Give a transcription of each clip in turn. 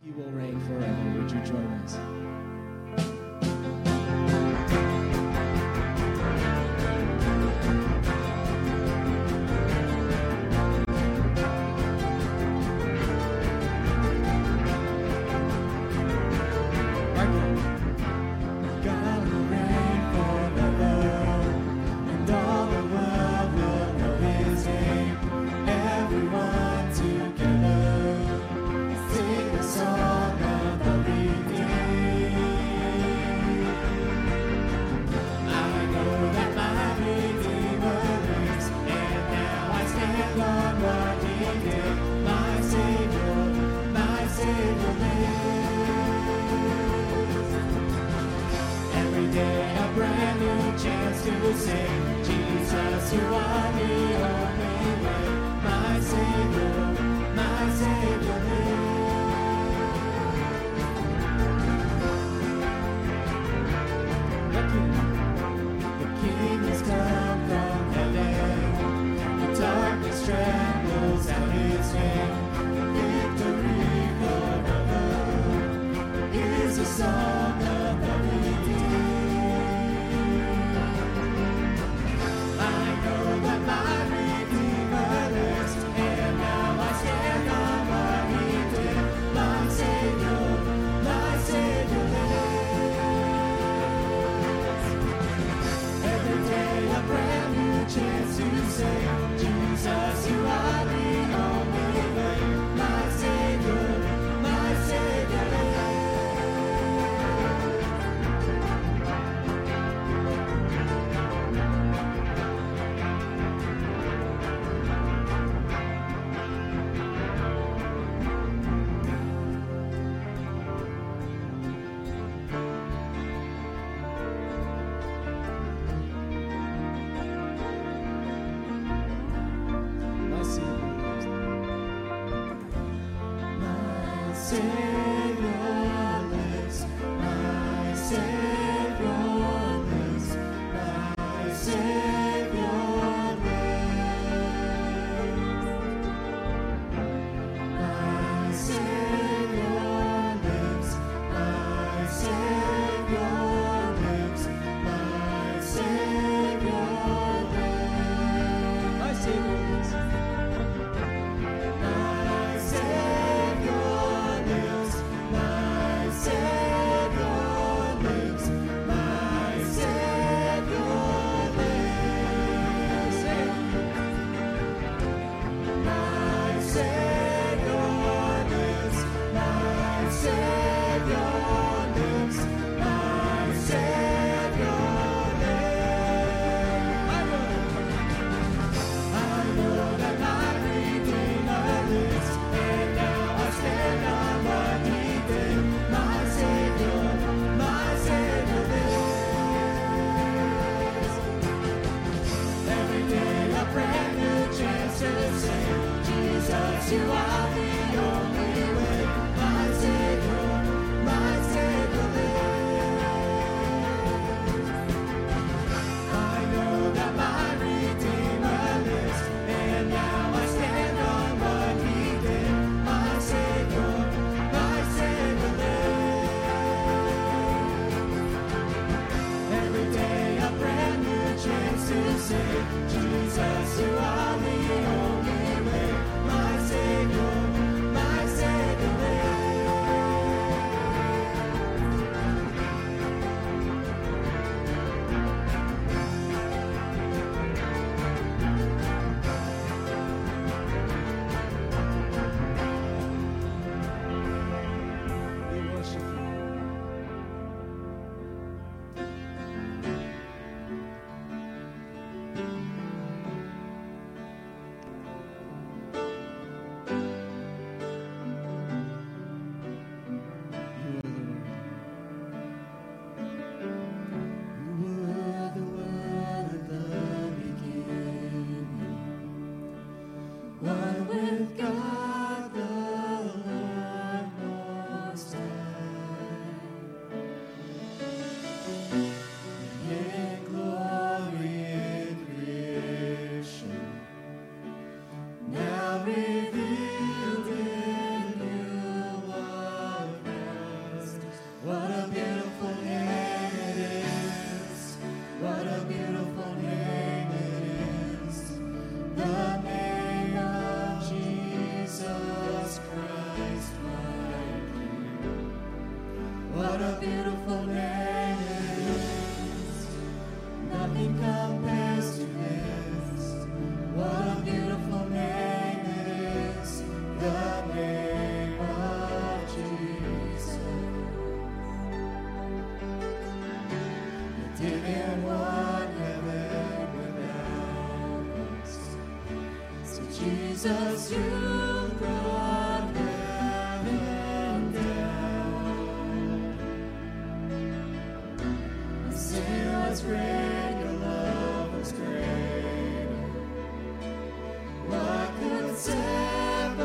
He will reign forever. Would you join us? My Savior lives. What a beautiful name it is. Nothing compares to this. What a beautiful name it is. The name of Jesus. You didn't want heaven without us. So Jesus, you brought heaven down. The sin was great, your love was great. What could separate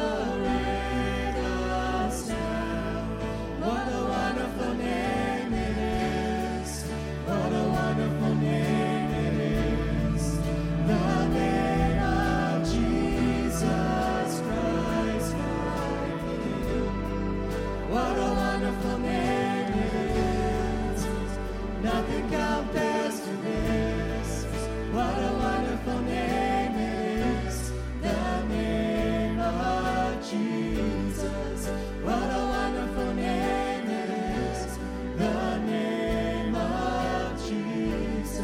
us now? What a wonderful name it is. What a wonderful name it is. The name of Jesus Christ, my King. What a wonderful name it is. Nothing compares to this. What a wonderful name it is. The name of Jesus. What a wonderful name it is. The name of Jesus.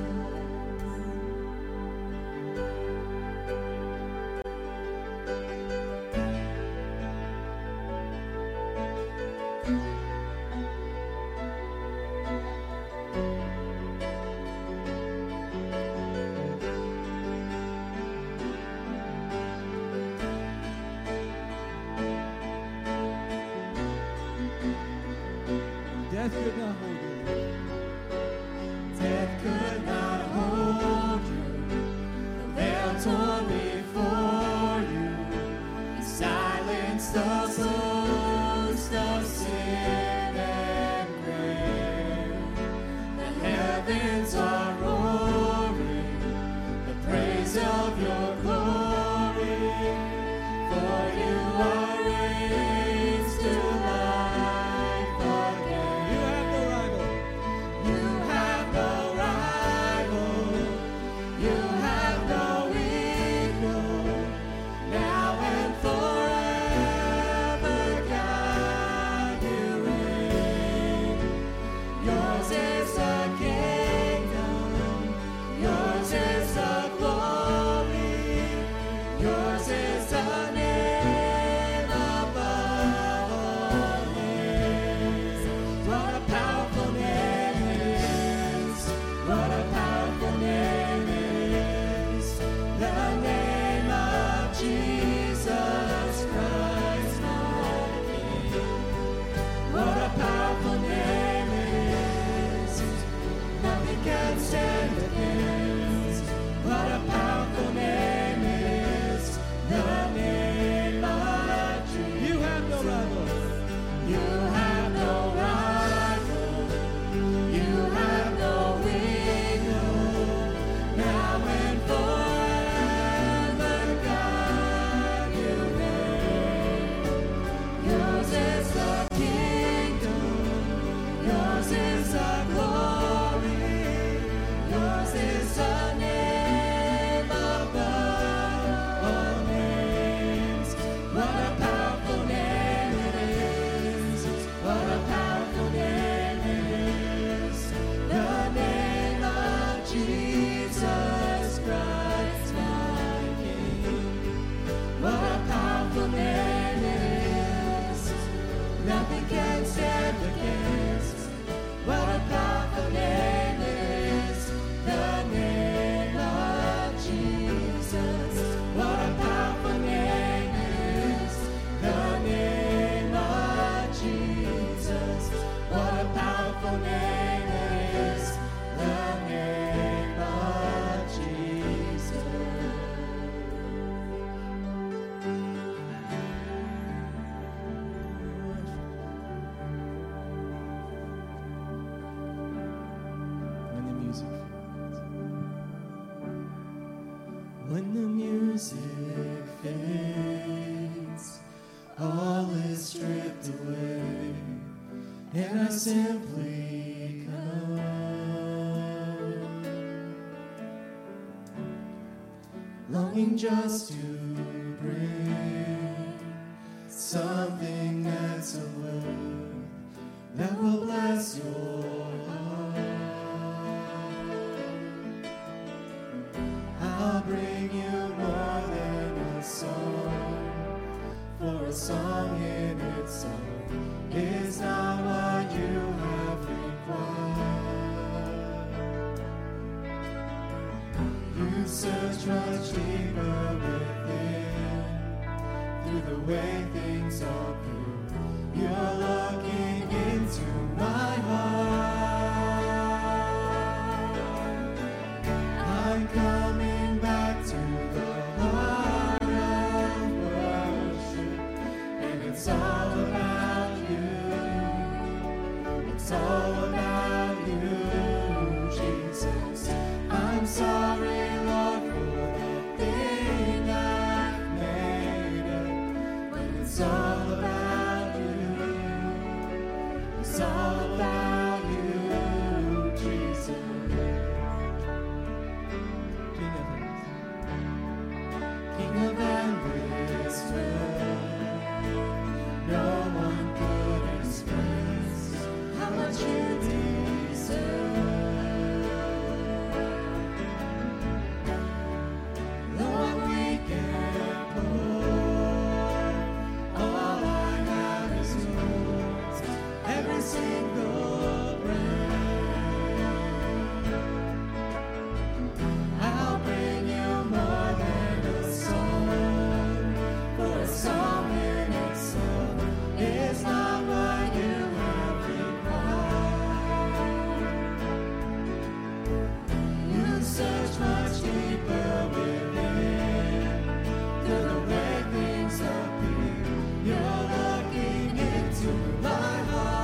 Death could not hold you. Death could not hold you. The veil torn before you. You silenced the boast of sin and grave. The heavens are roaring the praise of your glory. For you are raised to life again. You have no rival. You have no rival. You have no equal. Now and forever, God, you reign. Yours is the kingdom. Yours is the glory. Yours is the name above all names. What a powerful name it is. What a powerful name it is. The name of Jesus Christ, my King. What a powerful name it is. Nothing can stand against. What a powerful name it is. The name of Jesus. You have no rival. You have no rival. You have no equal. Now and forever, God, you reign. Yours is the kingdom. Yours is the glory. Yours is the name above all names. What a powerful name it is. What a powerful name it is. The name of Jesus Christ, my King. What a powerful name it is. Nothing can stand against. What a powerful name it is. The name of Jesus. What a powerful name it is. The name of Jesus. What a powerful name it is. The name of Jesus. When the music When the music fades, all is stripped away, and I simply come, longing just to bring something that's of worth that will bless your heart. I'll bring you more than a song, for a song in itself is not what you have required. You search much deeper within, through the way things are pure. You're looking into my heart. I'm coming back to the heart of worship, and it's all about you. It's all about you, Jesus. I'm sorry, Lord, for the thing I've made it. When it's all about you, it's all about you, Jesus. King of endless love, no one could express how much you deserve. Though I'm weak and poor, all I have is yours. Every single breath, I'll bring you more than a song, for a song in itself is not what you have required. You search much deeper within, through the way things appear. You're looking into my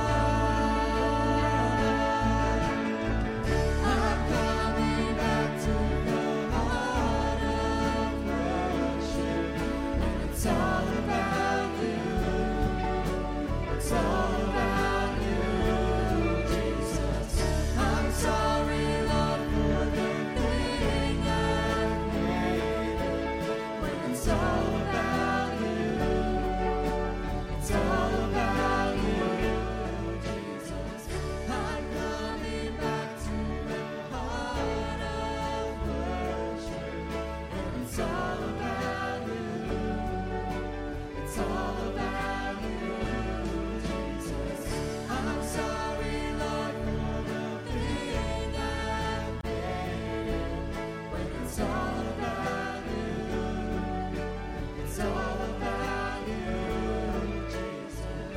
heart. I'm coming back to the heart of worship, and it's all about you. It's all about you, Jesus. I'm sorry, Lord, for the thing I've made it. When it's all about you, it's all about you, Jesus. I'm coming back to the heart of worship, and it's all about you. It's all about you, Jesus. I'm sorry, Lord, for the thing I've made it. When it's all about you, it's all about you, Jesus.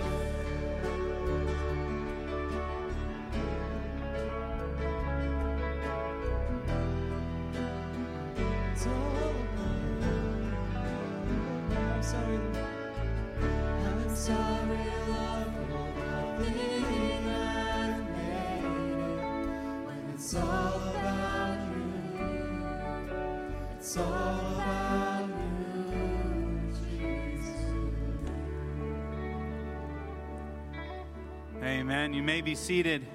It's all about you. I'm sorry, Lord. I'm sorry, Lord, for the thing I've made it. When it's all about you, it's all about you, Jesus. Amen. You may be seated.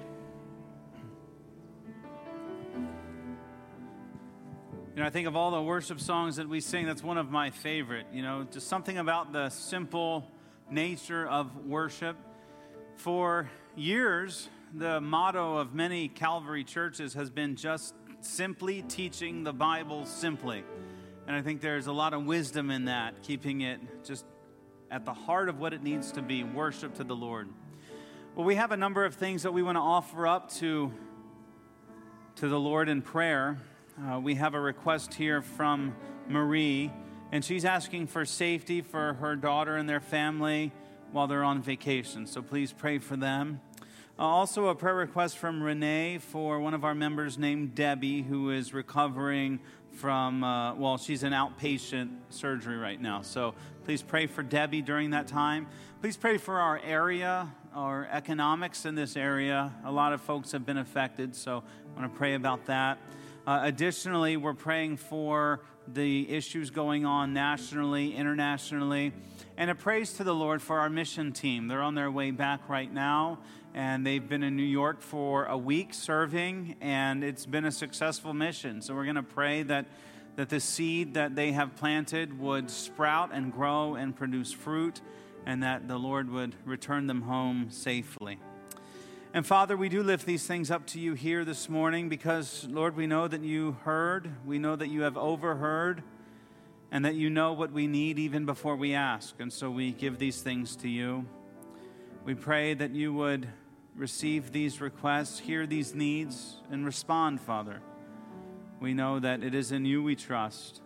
You know, I think of all the worship songs that we sing, that's one of my favorite. You know, just something about the simple nature of worship. For years, the motto of many Calvary churches has been just simply teaching the Bible simply. And I think there's a lot of wisdom in that, keeping it just at the heart of what it needs to be, worship to the Lord. Well, we have a number of things that we want to offer up to the Lord in prayer. We have a request here from Marie, and she's asking for safety for her daughter and their family while they're on vacation. So please pray for them. Also a prayer request from Renee for one of our members named Debbie, who is recovering from, she's in outpatient surgery right now. So please pray for Debbie during that time. Please pray for our area, our economics in this area. A lot of folks have been affected, so I want to pray about that. Additionally, we're praying for the issues going on nationally, internationally, and a praise to the Lord for our mission team. They're on their way back right now, and they've been in New York for a week serving, and it's been a successful mission. So we're going to pray that the seed that they have planted would sprout and grow and produce fruit, and that the Lord would return them home safely. And Father, we do lift these things up to you here this morning because, Lord, we know that you heard, we know that you have overheard, and that you know what we need even before we ask. And so we give these things to you. We pray that you would receive these requests, hear these needs, and respond, Father. We know that it is in you we trust.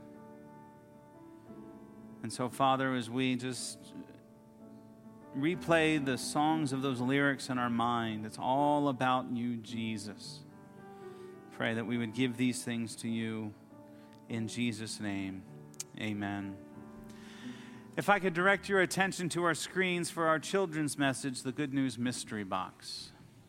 And so, Father, as we just replay the songs of those lyrics in our mind, it's all about you, Jesus. Pray that we would give these things to you in Jesus' name. Amen. If I could direct your attention to our screens for our children's message, the Good News Mystery Box.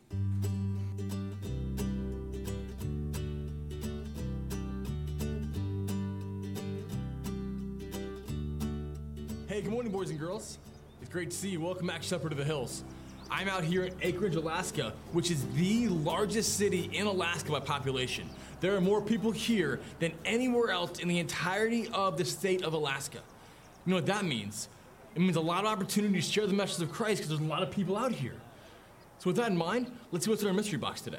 Hey, good morning, boys and girls. It's great to see you. Welcome back, Shepherd of the Hills. I'm out here in Anchorage, Alaska, which is the largest city in Alaska by population. There are more people here than anywhere else in the entirety of the state of Alaska. You know what that means? It means a lot of opportunity to share the message of Christ because there's a lot of people out here. So with that in mind, let's see what's in our mystery box today.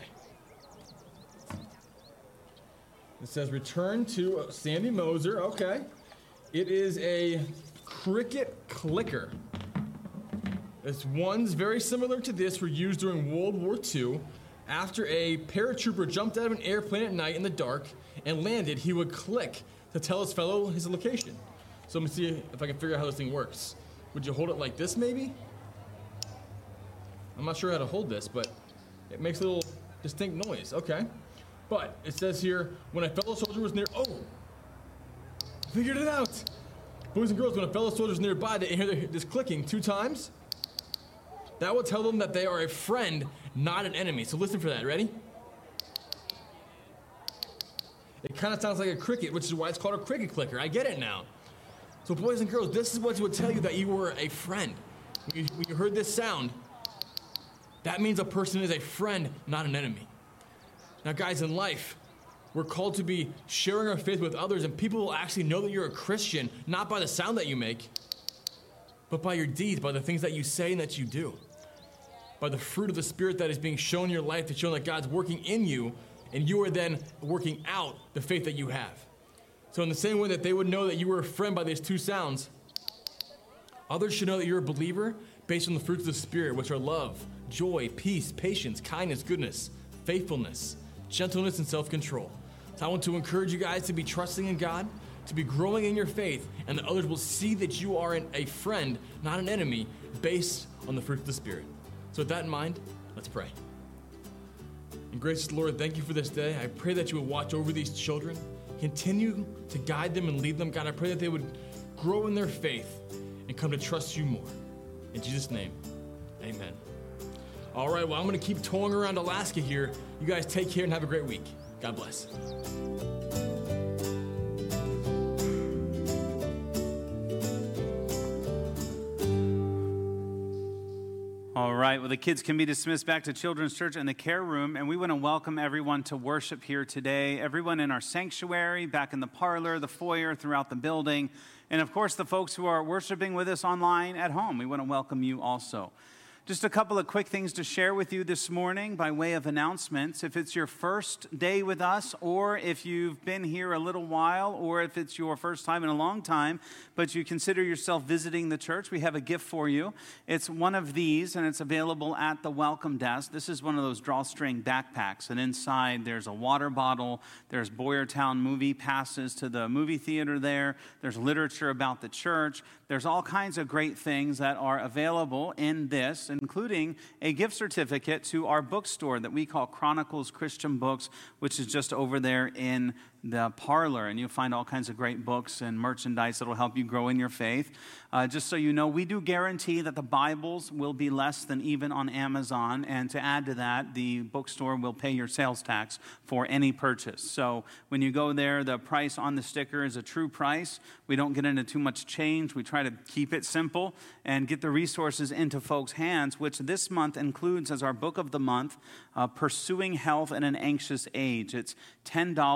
It says, return to Sandy Moser. Okay. It is a cricket clicker. This one's very similar to this, were used during World War II. After a paratrooper jumped out of an airplane at night in the dark and landed, he would click to tell his fellow his location. So let me see if I can figure out how this thing works. Would you hold it like this, maybe? I'm not sure how to hold this, but it makes a little distinct noise. Okay. But it says here, when a fellow soldier was near... Oh! Figured it out! Boys and girls, when a fellow soldier is nearby, they hear this clicking 2 times. That will tell them that they are a friend, not an enemy. So listen for that. Ready? It kind of sounds like a cricket, which is why it's called a cricket clicker. I get it now. So boys and girls, this is what would tell you that you were a friend. When you heard this sound, that means a person is a friend, not an enemy. Now guys, in life, we're called to be sharing our faith with others, and people will actually know that you're a Christian, not by the sound that you make, but by your deeds, by the things that you say and that you do. By the fruit of the Spirit that is being shown in your life, to show that God's working in you, and you are then working out the faith that you have. So in the same way that they would know that you were a friend by these 2 sounds, others should know that you're a believer based on the fruits of the Spirit, which are love, joy, peace, patience, kindness, goodness, faithfulness, gentleness, and self-control. So I want to encourage you guys to be trusting in God, to be growing in your faith, and that others will see that you are a friend, not an enemy, based on the fruit of the Spirit. So with that in mind, let's pray. And gracious Lord, thank you for this day. I pray that you would watch over these children, continue to guide them and lead them. God, I pray that they would grow in their faith and come to trust you more. In Jesus' name, amen. All right, well, I'm going to keep towing around Alaska here. You guys take care and have a great week. God bless. All right, well, the kids can be dismissed back to Children's Church in the care room, and we want to welcome everyone to worship here today. Everyone in our sanctuary, back in the parlor, the foyer, throughout the building, and of course, the folks who are worshiping with us online at home. We want to welcome you also. Just a couple of quick things to share with you this morning by way of announcements. If it's your first day with us, or if you've been here a little while, or if it's your first time in a long time, but you consider yourself visiting the church, we have a gift for you. It's one of these, and it's available at the welcome desk. This is one of those drawstring backpacks, and inside there's a water bottle, there's Boyertown movie passes to the movie theater there, there's literature about the church, there's all kinds of great things that are available in this, including a gift certificate to our bookstore that we call Chronicles Christian Books, which is just over there in the parlor, and you'll find all kinds of great books and merchandise that will help you grow in your faith. Just so you know, we do guarantee that the Bibles will be less than even on Amazon, and to add to that, the bookstore will pay your sales tax for any purchase. So when you go there, the price on the sticker is a true price. We don't get into too much change. We try to keep it simple and get the resources into folks' hands, which this month includes as our book of the month, Pursuing Health in an Anxious Age. It's $10. I think it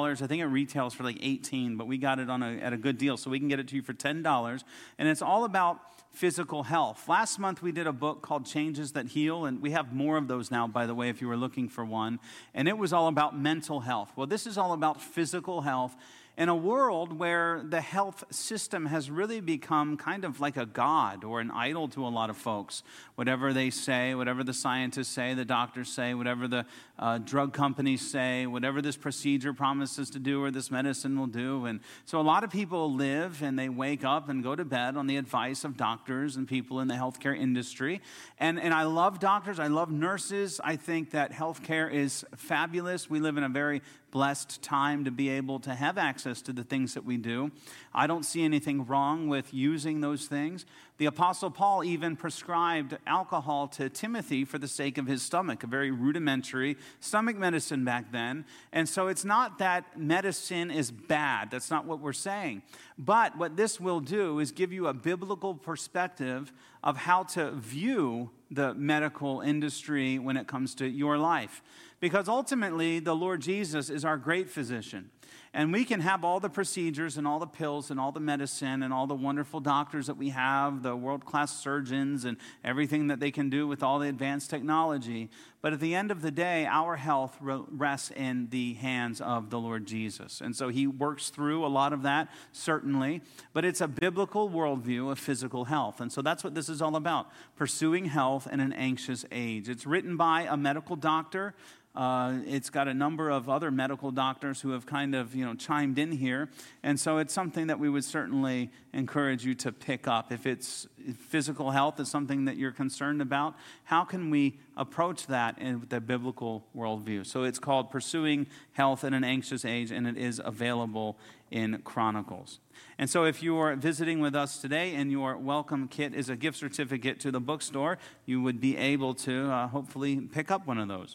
retails for like $18, but we got it at a good deal, so we can get it to you for $10. And it's all about physical health. Last month we did a book called Changes That Heal, and we have more of those now, by the way, if you were looking for one. And it was all about mental health. Well, this is all about physical health in a world where the health system has really become kind of like a god or an idol to a lot of folks. Whatever they say, whatever the scientists say, the doctors say, whatever the drug companies say, whatever this procedure promises to do or this medicine will do. And so a lot of people live and they wake up and go to bed on the advice of doctors and people in the healthcare industry. And I love doctors. I love nurses. I think that healthcare is fabulous. We live in a very blessed time to be able to have access to the things that we do. I don't see anything wrong with using those things. The Apostle Paul even prescribed alcohol to Timothy for the sake of his stomach, a very rudimentary stomach medicine back then. And so it's not that medicine is bad. That's not what we're saying. But what this will do is give you a biblical perspective of how to view the medical industry when it comes to your life. Because ultimately, the Lord Jesus is our great physician. And we can have all the procedures and all the pills and all the medicine and all the wonderful doctors that we have, the world-class surgeons and everything that they can do with all the advanced technology. But at the end of the day, our health rests in the hands of the Lord Jesus. And so he works through a lot of that, certainly. But it's a biblical worldview of physical health. And so that's what this is all about, pursuing health in an anxious age. It's written by a medical doctor. It's got a number of other medical doctors who have kind of, chimed in here. And so it's something that we would certainly encourage you to pick up. If physical health is something that you're concerned about, how can we approach that in the biblical worldview? So it's called Pursuing Health in an Anxious Age, and it is available in Chronicles. And so if you are visiting with us today and your welcome kit is a gift certificate to the bookstore, you would be able to hopefully pick up one of those.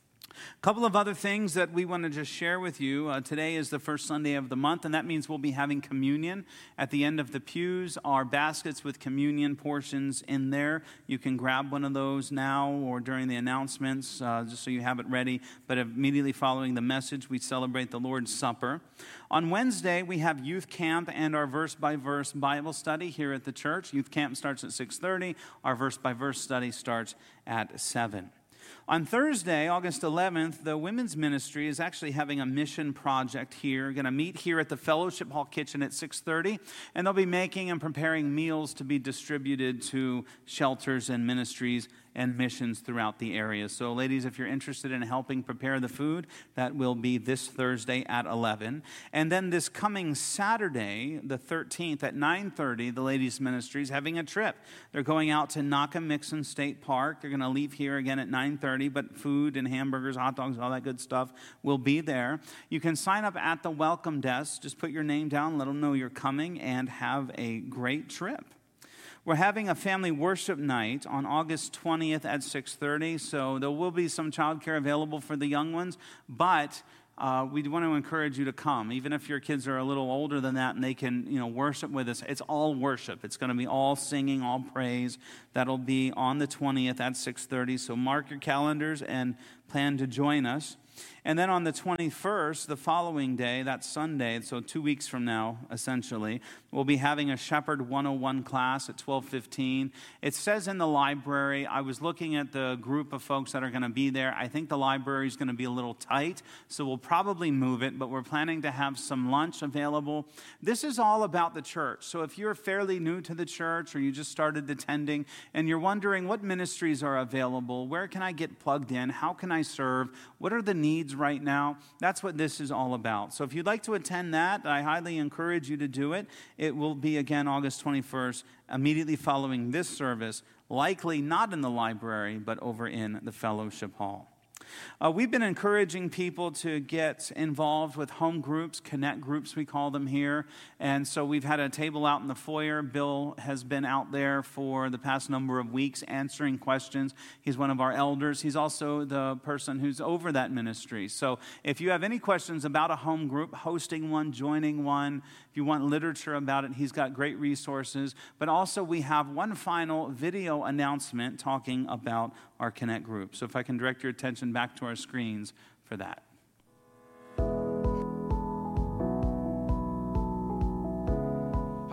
A couple of other things that we want to just share with you. Today is the first Sunday of the month, and that means we'll be having communion at the end of the pews. Our baskets with communion portions in there. You can grab one of those now or during the announcements, just so you have it ready. But immediately following the message, we celebrate the Lord's Supper. On Wednesday, we have youth camp and our verse-by-verse Bible study here at the church. Youth camp starts at 6:30. Our verse-by-verse study starts at 7. On Thursday, August 11th, the women's ministry is actually having a mission project here. We're going to meet here at the Fellowship Hall kitchen at 6:30, and they'll be making and preparing meals to be distributed to shelters and ministries and missions throughout the area. So ladies, if you're interested in helping prepare the food, that will be this Thursday at 11. And then this coming Saturday, the 13th at 9:30, the ladies' ministry is having a trip. They're going out to Naka-Mixon State Park. They're going to leave here again at 9:30, but food and hamburgers, hot dogs, all that good stuff will be there. You can sign up at the welcome desk. Just put your name down, let them know you're coming, and have a great trip. We're having a family worship night on August 20th at 6:30, so there will be some childcare available for the young ones, but we want to encourage you to come. Even if your kids are a little older than that and they can, worship with us, it's all worship. It's going to be all singing, all praise. That'll be on the 20th at 6:30, so mark your calendars and plan to join us. And then on the 21st, the following day, that's Sunday, so 2 weeks from now, essentially, we'll be having a Shepherd 101 class at 12:15. It says in the library, I was looking at the group of folks that are going to be there. I think the library is going to be a little tight, so we'll probably move it, but we're planning to have some lunch available. This is all about the church. So if you're fairly new to the church or you just started attending and you're wondering what ministries are available, where can I get plugged in, how can I serve, what are the needs right now, that's what this is all about. So if you'd like to attend that, I highly encourage you to do it. It will be again August 21st, immediately following this service, likely not in the library, but over in the Fellowship Hall. We've been encouraging people to get involved with home groups, connect groups we call them here. And so we've had a table out in the foyer. Bill has been out there for the past number of weeks answering questions. He's one of our elders. He's also the person who's over that ministry. So if you have any questions about a home group, hosting one, joining one, if you want literature about it, he's got great resources. But also we have one final video announcement talking about our Connect group. So if I can direct your attention back to our screens for that.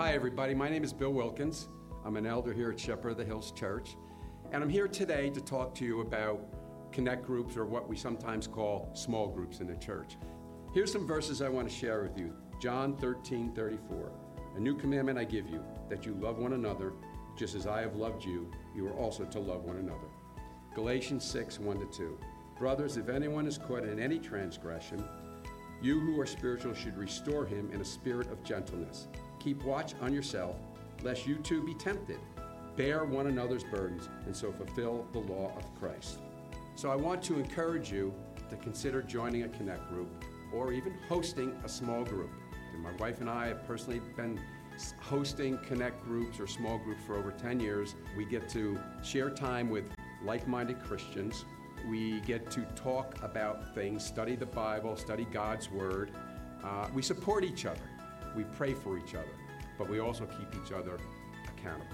Hi, everybody. My name is Bill Wilkins. I'm an elder here at Shepherd of the Hills Church, and I'm here today to talk to you about connect groups, or what we sometimes call small groups in the church. Here's some verses I want to share with you. John 13:34. A new commandment I give you, that you love one another, just as I have loved you, you are also to love one another. Galatians 6:1-2. Brothers, if anyone is caught in any transgression, you who are spiritual should restore him in a spirit of gentleness. Keep watch on yourself, lest you too be tempted. Bear one another's burdens, and so fulfill the law of Christ. So I want to encourage you to consider joining a connect group, or even hosting a small group. And my wife and I have personally been hosting connect groups or small groups for over 10 years. We get to share time with like-minded Christians. We get to talk about things, study the Bible, study God's Word. We support each other. We pray for each other, but we also keep each other accountable.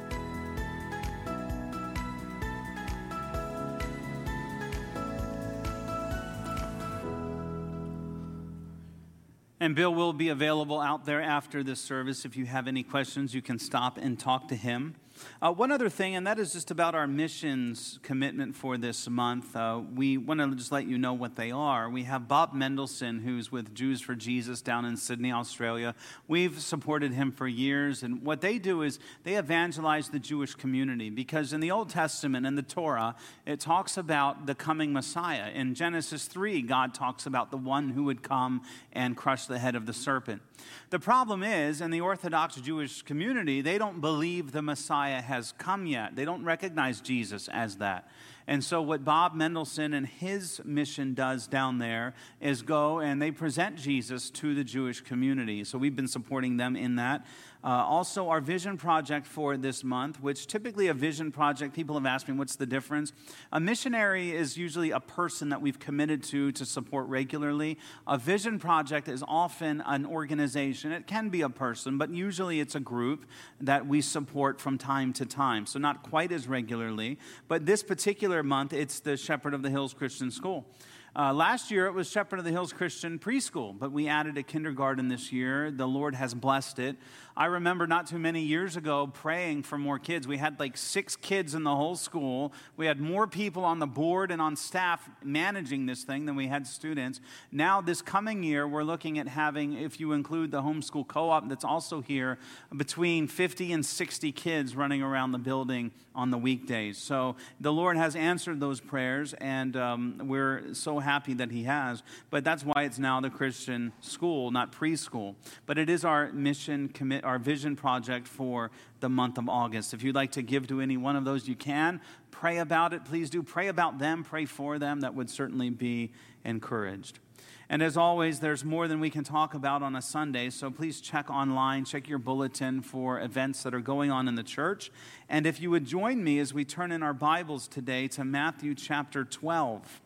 And Bill will be available out there after this service. If you have any questions, you can stop and talk to him. One other thing, and that is just about our missions commitment for this month. We want to just let you know what they are. We have Bob Mendelson, who's with Jews for Jesus down in Sydney, Australia. We've supported him for years, and what they do is they evangelize the Jewish community, because in the Old Testament, in the Torah, it talks about the coming Messiah. In Genesis 3, God talks about the one who would come and crush the head of the serpent. The problem is, in the Orthodox Jewish community, they don't believe the Messiah has come yet. They don't recognize Jesus as that. And so what Bob Mendelson and his mission does down there is go and they present Jesus to the Jewish community. So we've been supporting them in that. Also, our vision project for this month, which typically a vision project, people have asked me, what's the difference? A missionary is usually a person that we've committed to support regularly. A vision project is often an organization. It can be a person, but usually it's a group that we support from time to time. So not quite as regularly, but this particular month, it's the Shepherd of the Hills Christian School. Last year, it was Shepherd of the Hills Christian Preschool, but we added a kindergarten this year. The Lord has blessed it. I remember not too many years ago praying for more kids. We had like 6 kids in the whole school. We had more people on the board and on staff managing this thing than we had students. Now, this coming year, we're looking at having, if you include the homeschool co-op that's also here, between 50 and 60 kids running around the building on the weekdays. So the Lord has answered those prayers, and we're so happy that He has. But that's why it's now the Christian school, not preschool. But it is our mission our vision project for the month of August. If you'd like to give to any one of those, you can. Pray about it. Please do. Pray about them. Pray for them. That would certainly be encouraged. And as always, there's more than we can talk about on a Sunday, so please check online, check your bulletin for events that are going on in the church. And if you would join me as we turn in our Bibles today to Matthew chapter 12.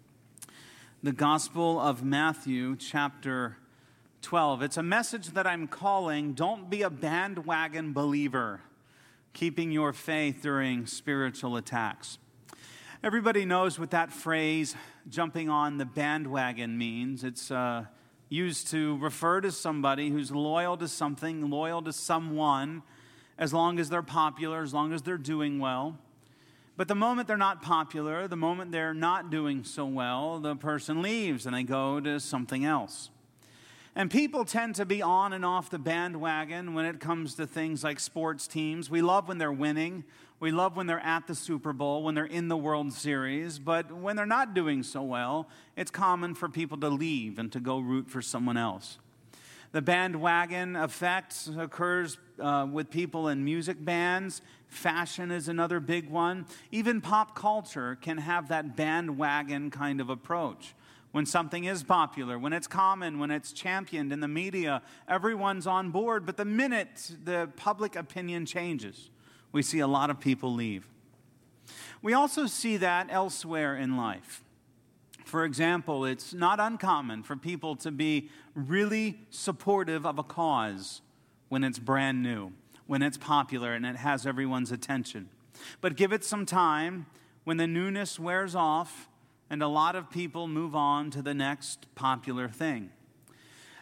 The Gospel of Matthew chapter 12. It's a message that I'm calling, Don't Be a Bandwagon Believer, Keeping Your Faith During Spiritual Attacks. Everybody knows what that phrase, jumping on the bandwagon, means. It's used to refer to somebody who's loyal to something, loyal to someone, as long as they're popular, as long as they're doing well. But the moment they're not popular, the moment they're not doing so well, the person leaves and they go to something else. And people tend to be on and off the bandwagon when it comes to things like sports teams. We love when they're winning. We love when they're at the Super Bowl, when they're in the World Series. But when they're not doing so well, it's common for people to leave and to go root for someone else. The bandwagon effect occurs with people in music bands. Fashion is another big one. Even pop culture can have that bandwagon kind of approach. When something is popular, when it's common, when it's championed in the media, everyone's on board. But the minute the public opinion changes, we see a lot of people leave. We also see that elsewhere in life. For example, it's not uncommon for people to be really supportive of a cause when it's brand new, when it's popular and it has everyone's attention. But give it some time, when the newness wears off, and a lot of people move on to the next popular thing.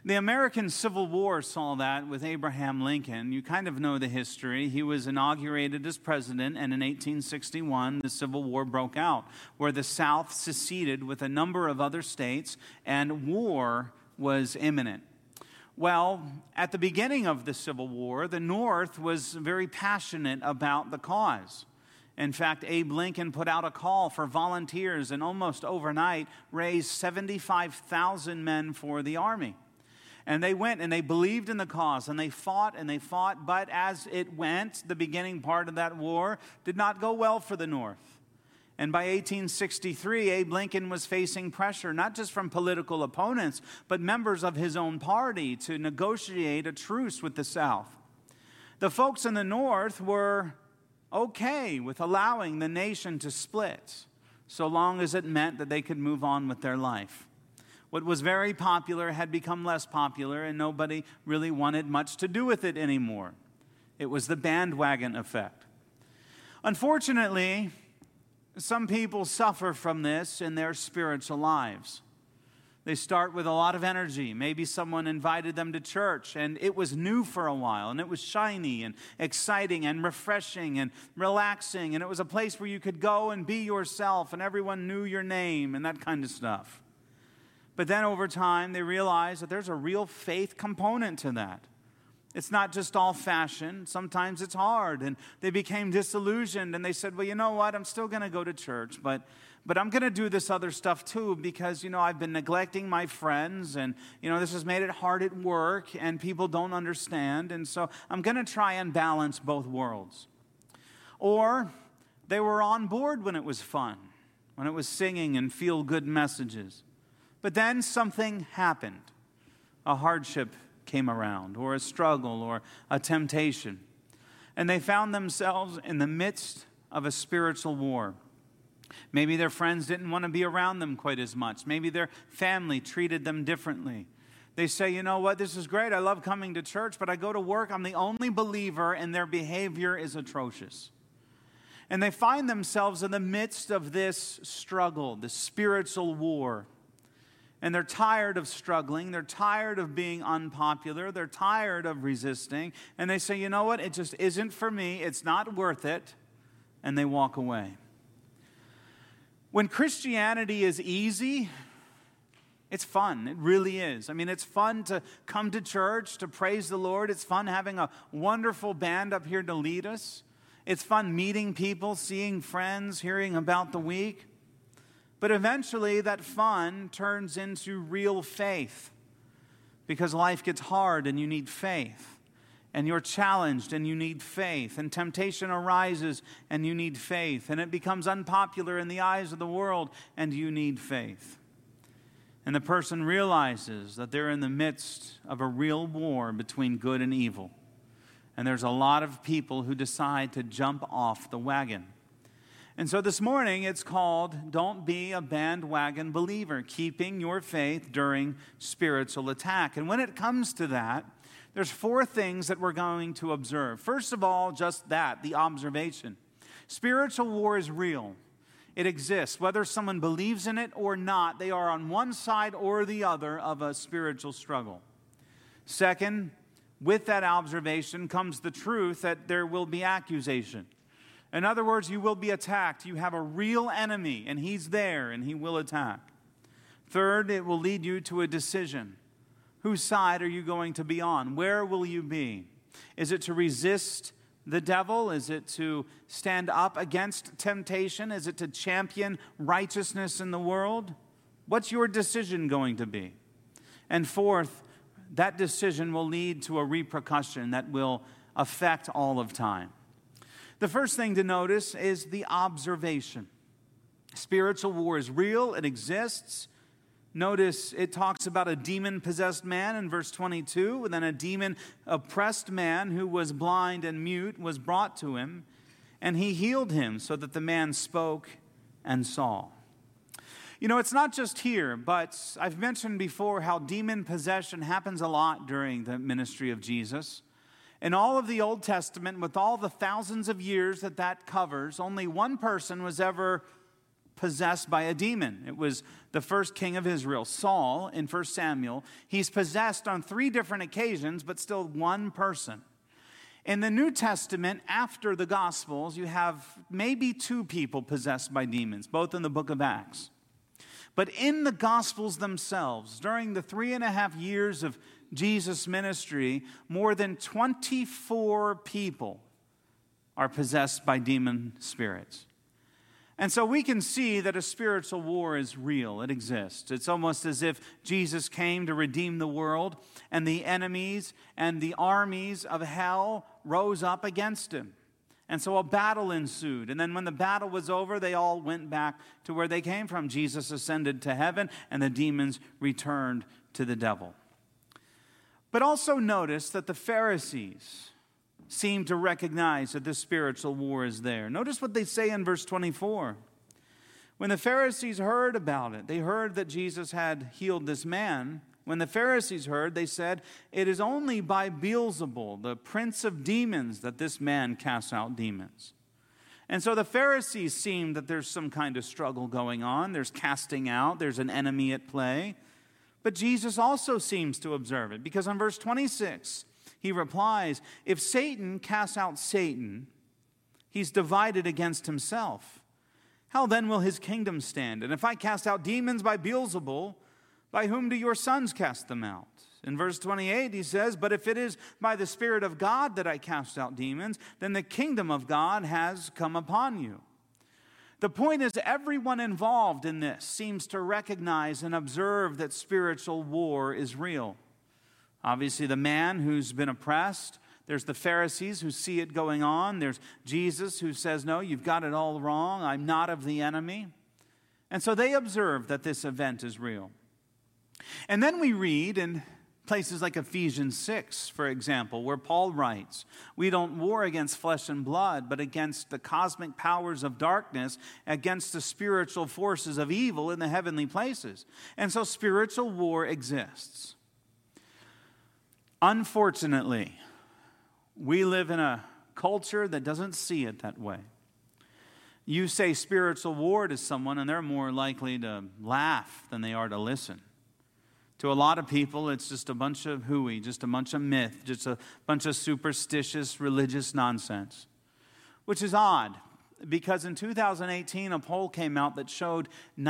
The American Civil War saw that with Abraham Lincoln. You kind of know the history. He was inaugurated as president, and in 1861, the Civil War broke out, where the South seceded with a number of other states, and war was imminent. Well, at the beginning of the Civil War, the North was very passionate about the cause. In fact, Abe Lincoln put out a call for volunteers and almost overnight raised 75,000 men for the Army. And they went and they believed in the cause and they fought, but as it went, the beginning part of that war did not go well for the North. And by 1863, Abe Lincoln was facing pressure, not just from political opponents, but members of his own party to negotiate a truce with the South. The folks in the North were okay with allowing the nation to split, so long as it meant that they could move on with their life. What was very popular had become less popular, and nobody really wanted much to do with it anymore. It was the bandwagon effect. Unfortunately, some people suffer from this in their spiritual lives. They start with a lot of energy. Maybe someone invited them to church, and it was new for a while, and it was shiny and exciting and refreshing and relaxing, and it was a place where you could go and be yourself, and everyone knew your name and that kind of stuff. But then over time, they realize that there's a real faith component to that. It's not just all fashion. Sometimes it's hard. And they became disillusioned, and they said, well, you know what? I'm still going to go to church, but I'm going to do this other stuff too because, I've been neglecting my friends, and, this has made it hard at work, and people don't understand. And so I'm going to try and balance both worlds. Or they were on board when it was fun, when it was singing and feel-good messages. But then something happened. A hardship came around, or a struggle, or a temptation. And they found themselves in the midst of a spiritual war. Maybe their friends didn't want to be around them quite as much. Maybe their family treated them differently. They say, you know what, this is great. I love coming to church, but I go to work. I'm the only believer, and their behavior is atrocious. And they find themselves in the midst of this struggle, this spiritual war. And they're tired of struggling. They're tired of being unpopular. They're tired of resisting. And they say, you know what? It just isn't for me. It's not worth it. And they walk away. When Christianity is easy, it's fun. It really is. I mean, it's fun to come to church, to praise the Lord. It's fun having a wonderful band up here to lead us. It's fun meeting people, seeing friends, hearing about the week. But eventually that fun turns into real faith because life gets hard and you need faith. And you're challenged and you need faith. And temptation arises and you need faith. And it becomes unpopular in the eyes of the world and you need faith. And the person realizes that they're in the midst of a real war between good and evil. And there's a lot of people who decide to jump off the wagon. And so this morning it's called Don't Be a Bandwagon Believer, Keeping Your Faith During Spiritual Attack. And when it comes to that, there's 4 things that we're going to observe. First of all, just that, the observation. Spiritual war is real. It exists. Whether someone believes in it or not, they are on one side or the other of a spiritual struggle. Second, with that observation comes the truth that there will be accusation. In other words, you will be attacked. You have a real enemy, and he's there, and he will attack. Third, it will lead you to a decision. Whose side are you going to be on? Where will you be? Is it to resist the devil? Is it to stand up against temptation? Is it to champion righteousness in the world? What's your decision going to be? And fourth, that decision will lead to a repercussion that will affect all of time. The first thing to notice is the observation. Spiritual war is real. It exists. Notice it talks about a demon-possessed man in verse 22. And then a demon-oppressed man who was blind and mute was brought to him. And he healed him so that the man spoke and saw. It's not just here, but I've mentioned before how demon possession happens a lot during the ministry of Jesus. In all of the Old Testament, with all the thousands of years that covers, only one person was ever possessed by a demon. It was the first king of Israel, Saul, in 1 Samuel. He's possessed on 3 different occasions, but still one person. In the New Testament, after the Gospels, you have maybe 2 people possessed by demons, both in the book of Acts. But in the Gospels themselves, during the 3.5 years of Jesus' ministry, more than 24 people are possessed by demon spirits. And so we can see that a spiritual war is real. It exists. It's almost as if Jesus came to redeem the world, and the enemies and the armies of hell rose up against him. And so a battle ensued. And then when the battle was over, they all went back to where they came from. Jesus ascended to heaven, and the demons returned to the devil. But also notice that the Pharisees seem to recognize that this spiritual war is there. Notice what they say in verse 24. When the Pharisees heard about it, they heard that Jesus had healed this man. When the Pharisees heard, they said, "It is only by Beelzebul, the prince of demons, that this man casts out demons." And so the Pharisees seem that there's some kind of struggle going on. There's casting out. There's an enemy at play. But Jesus also seems to observe it, because on verse 26, he replies, "If Satan casts out Satan, he's divided against himself. How then will his kingdom stand? And if I cast out demons by Beelzebul, by whom do your sons cast them out?" In verse 28, he says, "But if it is by the Spirit of God that I cast out demons, then the kingdom of God has come upon you." The point is, everyone involved in this seems to recognize and observe that spiritual war is real. Obviously, the man who's been oppressed. There's the Pharisees who see it going on. There's Jesus who says, "No, you've got it all wrong. I'm not of the enemy." And so they observe that this event is real. And then we read in places like Ephesians 6, for example, where Paul writes, "We don't war against flesh and blood, but against the cosmic powers of darkness, against the spiritual forces of evil in the heavenly places." And so spiritual war exists. Unfortunately, we live in a culture that doesn't see it that way. You say spiritual war to someone, and they're more likely to laugh than they are to listen. To a lot of people, it's just a bunch of hooey, just a bunch of myth, just a bunch of superstitious religious nonsense, which is odd. Because in 2018, a poll came out that showed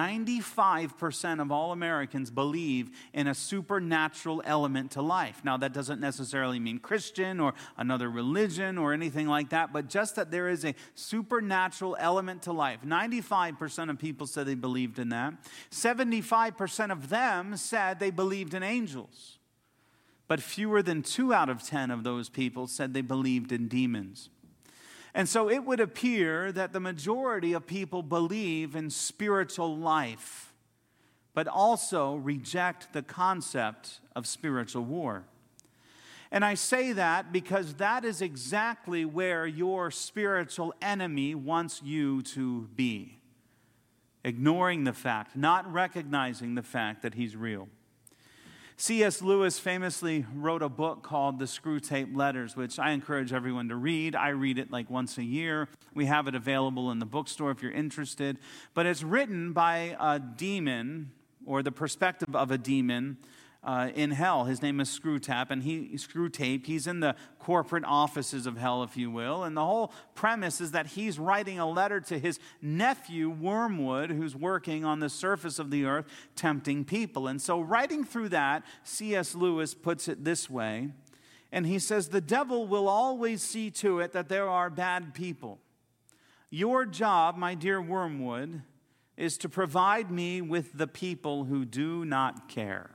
95% of all Americans believe in a supernatural element to life. Now, that doesn't necessarily mean Christian or another religion or anything like that, but just that there is a supernatural element to life. 95% of people said they believed in that. 75% of them said they believed in angels. But fewer than 2 out of 10 of those people said they believed in demons. And so it would appear that the majority of people believe in spiritual life, but also reject the concept of spiritual war. And I say that because that is exactly where your spiritual enemy wants you to be. Ignoring the fact, not recognizing the fact that he's real. C.S. Lewis famously wrote a book called The Screwtape Letters, which I encourage everyone to read. I read it like once a year. We have it available in the bookstore if you're interested. But it's written by a demon, or the perspective of a demon, in hell. His name is Screwtape. He's in the corporate offices of hell, if you will. And the whole premise is that he's writing a letter to his nephew, Wormwood, who's working on the surface of the earth, tempting people. And so writing through that, C.S. Lewis puts it this way. And he says, "The devil will always see to it that there are bad people. Your job, my dear Wormwood, is to provide me with the people who do not care."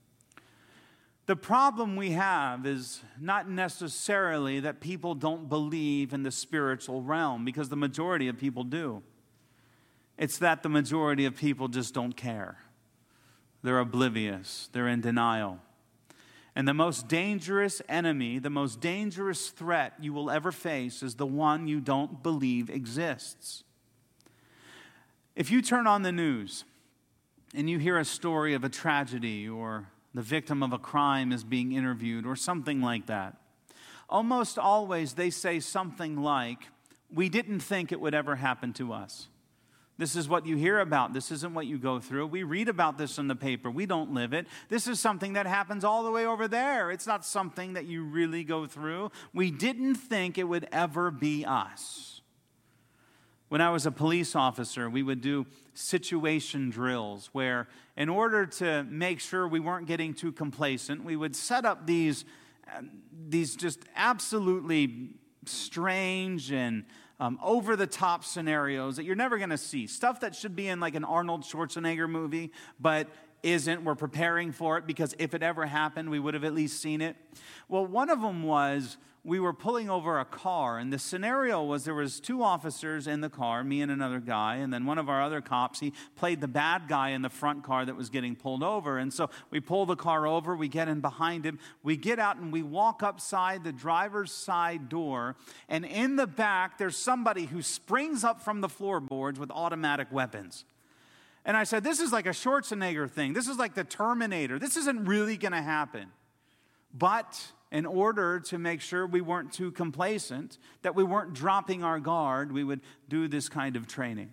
The problem we have is not necessarily that people don't believe in the spiritual realm, because the majority of people do. It's that the majority of people just don't care. They're oblivious. They're in denial. And the most dangerous enemy, the most dangerous threat you will ever face is the one you don't believe exists. If you turn on the news and you hear a story of a tragedy, or the victim of a crime is being interviewed, or something like that, almost always they say something like, "We didn't think it would ever happen to us. This is what you hear about. This isn't what you go through. We read about this in the paper. We don't live it. This is something that happens all the way over there. It's not something that you really go through. We didn't think it would ever be us. When I was a police officer, we would do situation drills where, in order to make sure we weren't getting too complacent, we would set up these just absolutely strange and over-the-top scenarios that you're never going to see. Stuff that should be in like an Arnold Schwarzenegger movie, but isn't. We're preparing for it because if it ever happened, we would have at least seen it. Well, one of them was we were pulling over a car, and the scenario was there was 2 officers in the car, me and another guy, and then one of our other cops, he played the bad guy in the front car that was getting pulled over. And so we pull the car over, we get in behind him, we get out and we walk upside the driver's side door, and in the back there's somebody who springs up from the floorboards with automatic weapons. And I said, this is like a Schwarzenegger thing. This is like the Terminator. This isn't really going to happen. But in order to make sure we weren't too complacent, that we weren't dropping our guard, we would do this kind of training.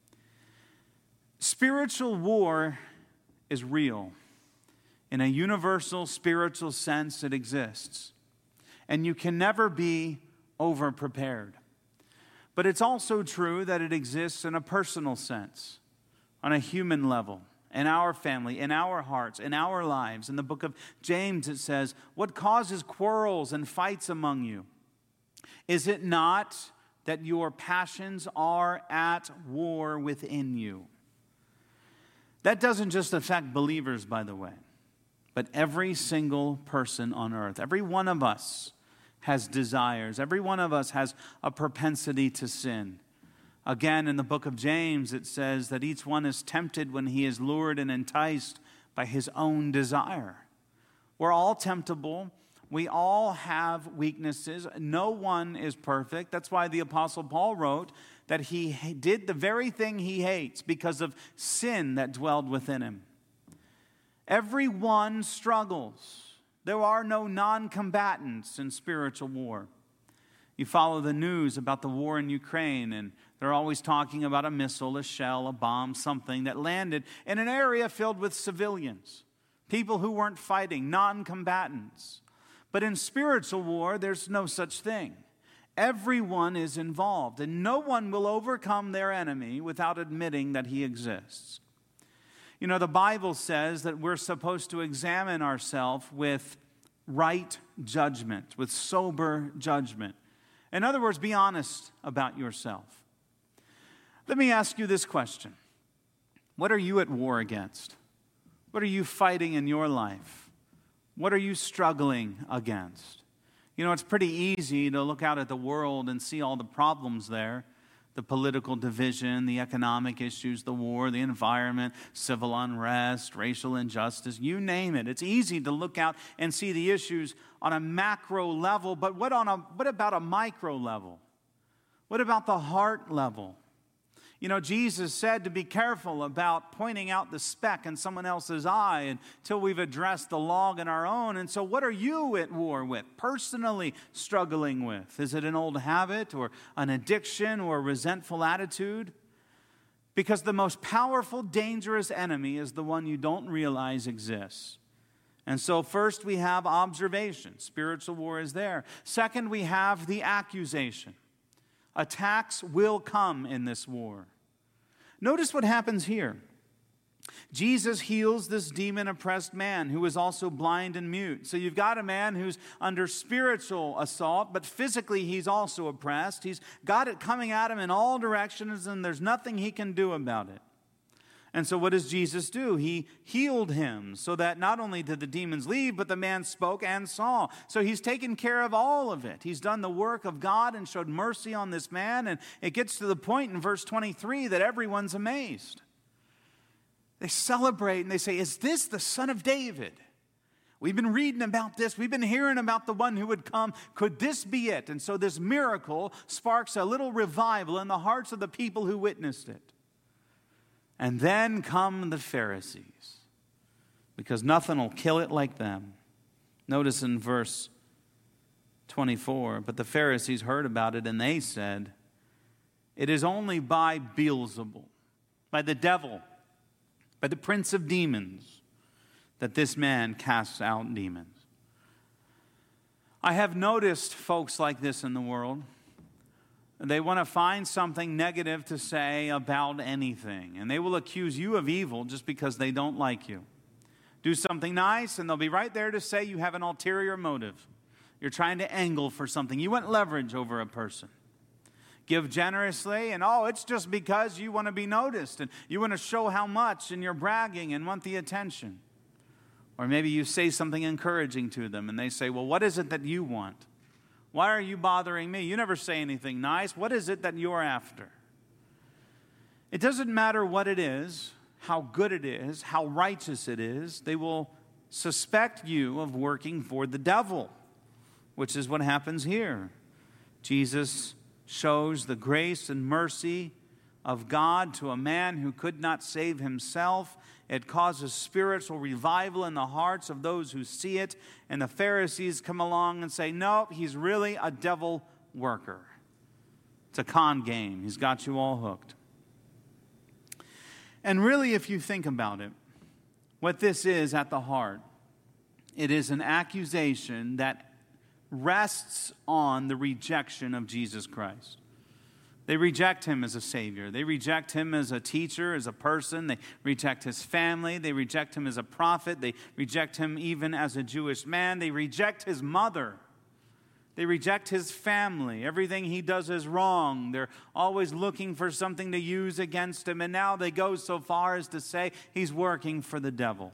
Spiritual war is real. In a universal spiritual sense, it exists. And you can never be over-prepared. But it's also true that it exists in a personal sense, on a human level. In our family, in our hearts, in our lives. In the book of James it says, what causes quarrels and fights among you? Is it not that your passions are at war within you? That doesn't just affect believers, by the way, but every single person on earth. Every one of us has desires. Every one of us has a propensity to sin. Again, in the book of James, it says that each one is tempted when he is lured and enticed by his own desire. We're all temptable. We all have weaknesses. No one is perfect. That's why the Apostle Paul wrote that he did the very thing he hates because of sin that dwelled within him. Everyone struggles. There are no non-combatants in spiritual war. You follow the news about the war in Ukraine, and they're always talking about a missile, a shell, a bomb, something that landed in an area filled with civilians, people who weren't fighting, non-combatants. But in spiritual war, there's no such thing. Everyone is involved, and no one will overcome their enemy without admitting that he exists. You know, the Bible says that we're supposed to examine ourselves with right judgment, with sober judgment. In other words, be honest about yourself. Let me ask you this question. What are you at war against? What are you fighting in your life? What are you struggling against? You know, it's pretty easy to look out at the world and see all the problems there. The political division, the economic issues, the war, the environment, civil unrest, racial injustice, you name it. It's easy to look out and see the issues on a macro level, but what about a micro level? What about the heart level? You know, Jesus said to be careful about pointing out the speck in someone else's eye until we've addressed the log in our own. And so what are you at war with, personally struggling with? Is it an old habit or an addiction or a resentful attitude? Because the most powerful, dangerous enemy is the one you don't realize exists. And so first we have observation. Spiritual war is there. Second, we have the accusation. Attacks will come in this war. Notice what happens here. Jesus heals this demon-oppressed man who is also blind and mute. So you've got a man who's under spiritual assault, but physically he's also oppressed. He's got it coming at him in all directions, and there's nothing he can do about it. And so what does Jesus do? He healed him so that not only did the demons leave, but the man spoke and saw. So he's taken care of all of it. He's done the work of God and showed mercy on this man. And it gets to the point in verse 23 that everyone's amazed. They celebrate and they say, is this the Son of David? We've been reading about this. We've been hearing about the one who would come. Could this be it? And so this miracle sparks a little revival in the hearts of the people who witnessed it. And then come the Pharisees, because nothing will kill it like them. Notice in verse 24, but the Pharisees heard about it, and they said, it is only by Beelzebul, by the devil, by the prince of demons, that this man casts out demons. I have noticed folks like this in the world. They want to find something negative to say about anything, and they will accuse you of evil just because they don't like you. Do something nice, and they'll be right there to say you have an ulterior motive. You're trying to angle for something. You want leverage over a person. Give generously, and it's just because you want to be noticed, and you want to show how much, and you're bragging and want the attention. Or maybe you say something encouraging to them, and they say, well, what is it that you want? Why are you bothering me? You never say anything nice. What is it that you're after? It doesn't matter what it is, how good it is, how righteous it is. They will suspect you of working for the devil, which is what happens here. Jesus shows the grace and mercy of God to a man who could not save himself. It causes spiritual revival in the hearts of those who see it. And the Pharisees come along and say, no, he's really a devil worker. It's a con game. He's got you all hooked. And really, if you think about it, what this is at the heart, it is an accusation that rests on the rejection of Jesus Christ. They reject him as a Savior. They reject him as a teacher, as a person. They reject his family. They reject him as a prophet. They reject him even as a Jewish man. They reject his mother. They reject his family. Everything he does is wrong. They're always looking for something to use against him. And now they go so far as to say he's working for the devil.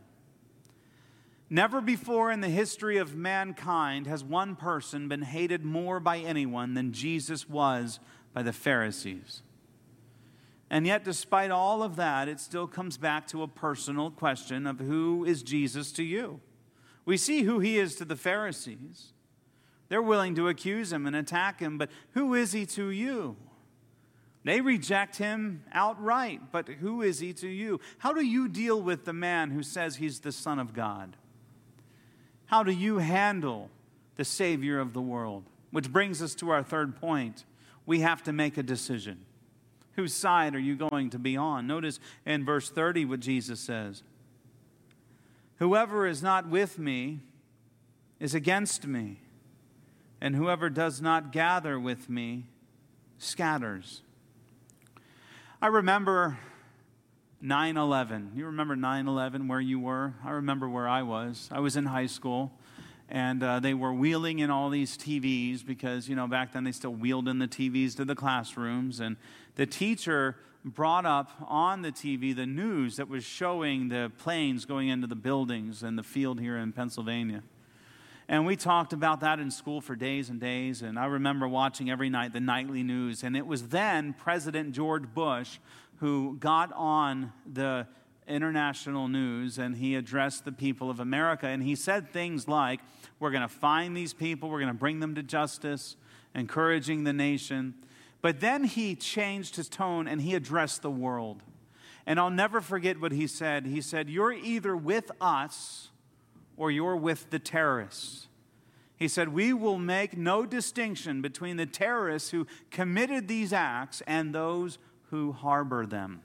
Never before in the history of mankind has one person been hated more by anyone than Jesus was by the Pharisees. And yet, despite all of that, it still comes back to a personal question of who is Jesus to you? We see who he is to the Pharisees. They're willing to accuse him and attack him, but who is he to you? They reject him outright, but who is he to you? How do you deal with the man who says he's the Son of God? How do you handle the Savior of the world? Which brings us to our third point. We have to make a decision. Whose side are you going to be on? Notice in verse 30 what Jesus says. Whoever is not with me is against me, and whoever does not gather with me scatters. I remember 9/11. You remember 9/11, where you were? I remember where I was. I was in high school. And they were wheeling in all these TVs because, back then they still wheeled in the TVs to the classrooms. And the teacher brought up on the TV the news that was showing the planes going into the buildings and the field here in Pennsylvania. And we talked about that in school for days and days. And I remember watching every night the nightly news. And it was then President George Bush who got on the international news, and he addressed the people of America, and he said things like, we're going to find these people, we're going to bring them to justice, encouraging the nation. But then he changed his tone, and he addressed the world. And I'll never forget what he said. He said, you're either with us or you're with the terrorists. He said, we will make no distinction between the terrorists who committed these acts and those who harbor them.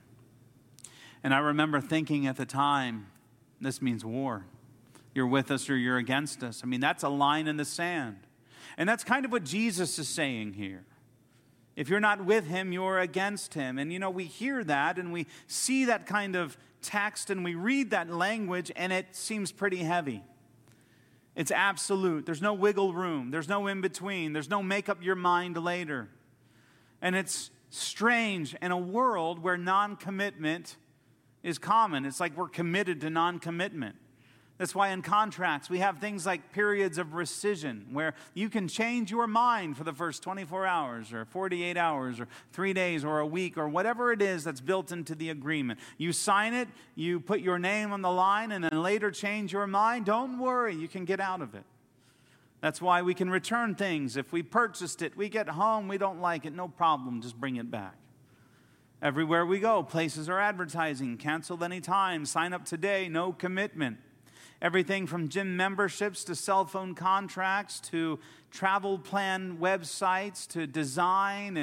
And I remember thinking at the time, this means war. You're with us or you're against us. I mean, that's a line in the sand. And that's kind of what Jesus is saying here. If you're not with him, you're against him. And we hear that and we see that kind of text and we read that language and it seems pretty heavy. It's absolute. There's no wiggle room. There's no in between. There's no make up your mind later. And it's strange in a world where non-commitment is common. It's like we're committed to non-commitment. That's why in contracts we have things like periods of rescission where you can change your mind for the first 24 hours or 48 hours or 3 days or a week or whatever it is that's built into the agreement. You sign it, you put your name on the line, and then later change your mind. Don't worry, you can get out of it. That's why we can return things. If we purchased it, we get home, we don't like it, no problem, just bring it back. Everywhere we go, places are advertising, canceled anytime, sign up today, no commitment. Everything from gym memberships to cell phone contracts to travel plan websites to design and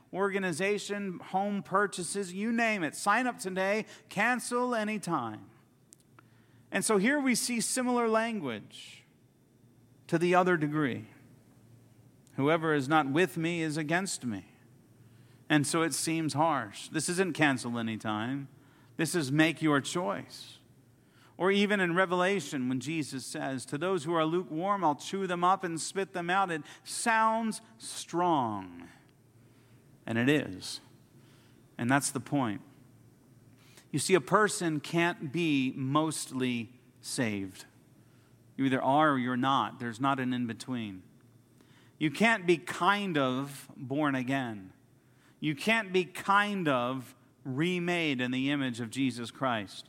organization, home purchases, you name it. Sign up today, cancel anytime. And so here we see similar language to the other degree. Whoever is not with me is against me. And so it seems harsh. This isn't cancel anytime. This is make your choice. Or even in Revelation when Jesus says, to those who are lukewarm, I'll chew them up and spit them out. It sounds strong. And it is. And that's the point. You see, a person can't be mostly saved. You either are or you're not. There's not an in-between. You can't be kind of born again. You can't be kind of remade in the image of Jesus Christ.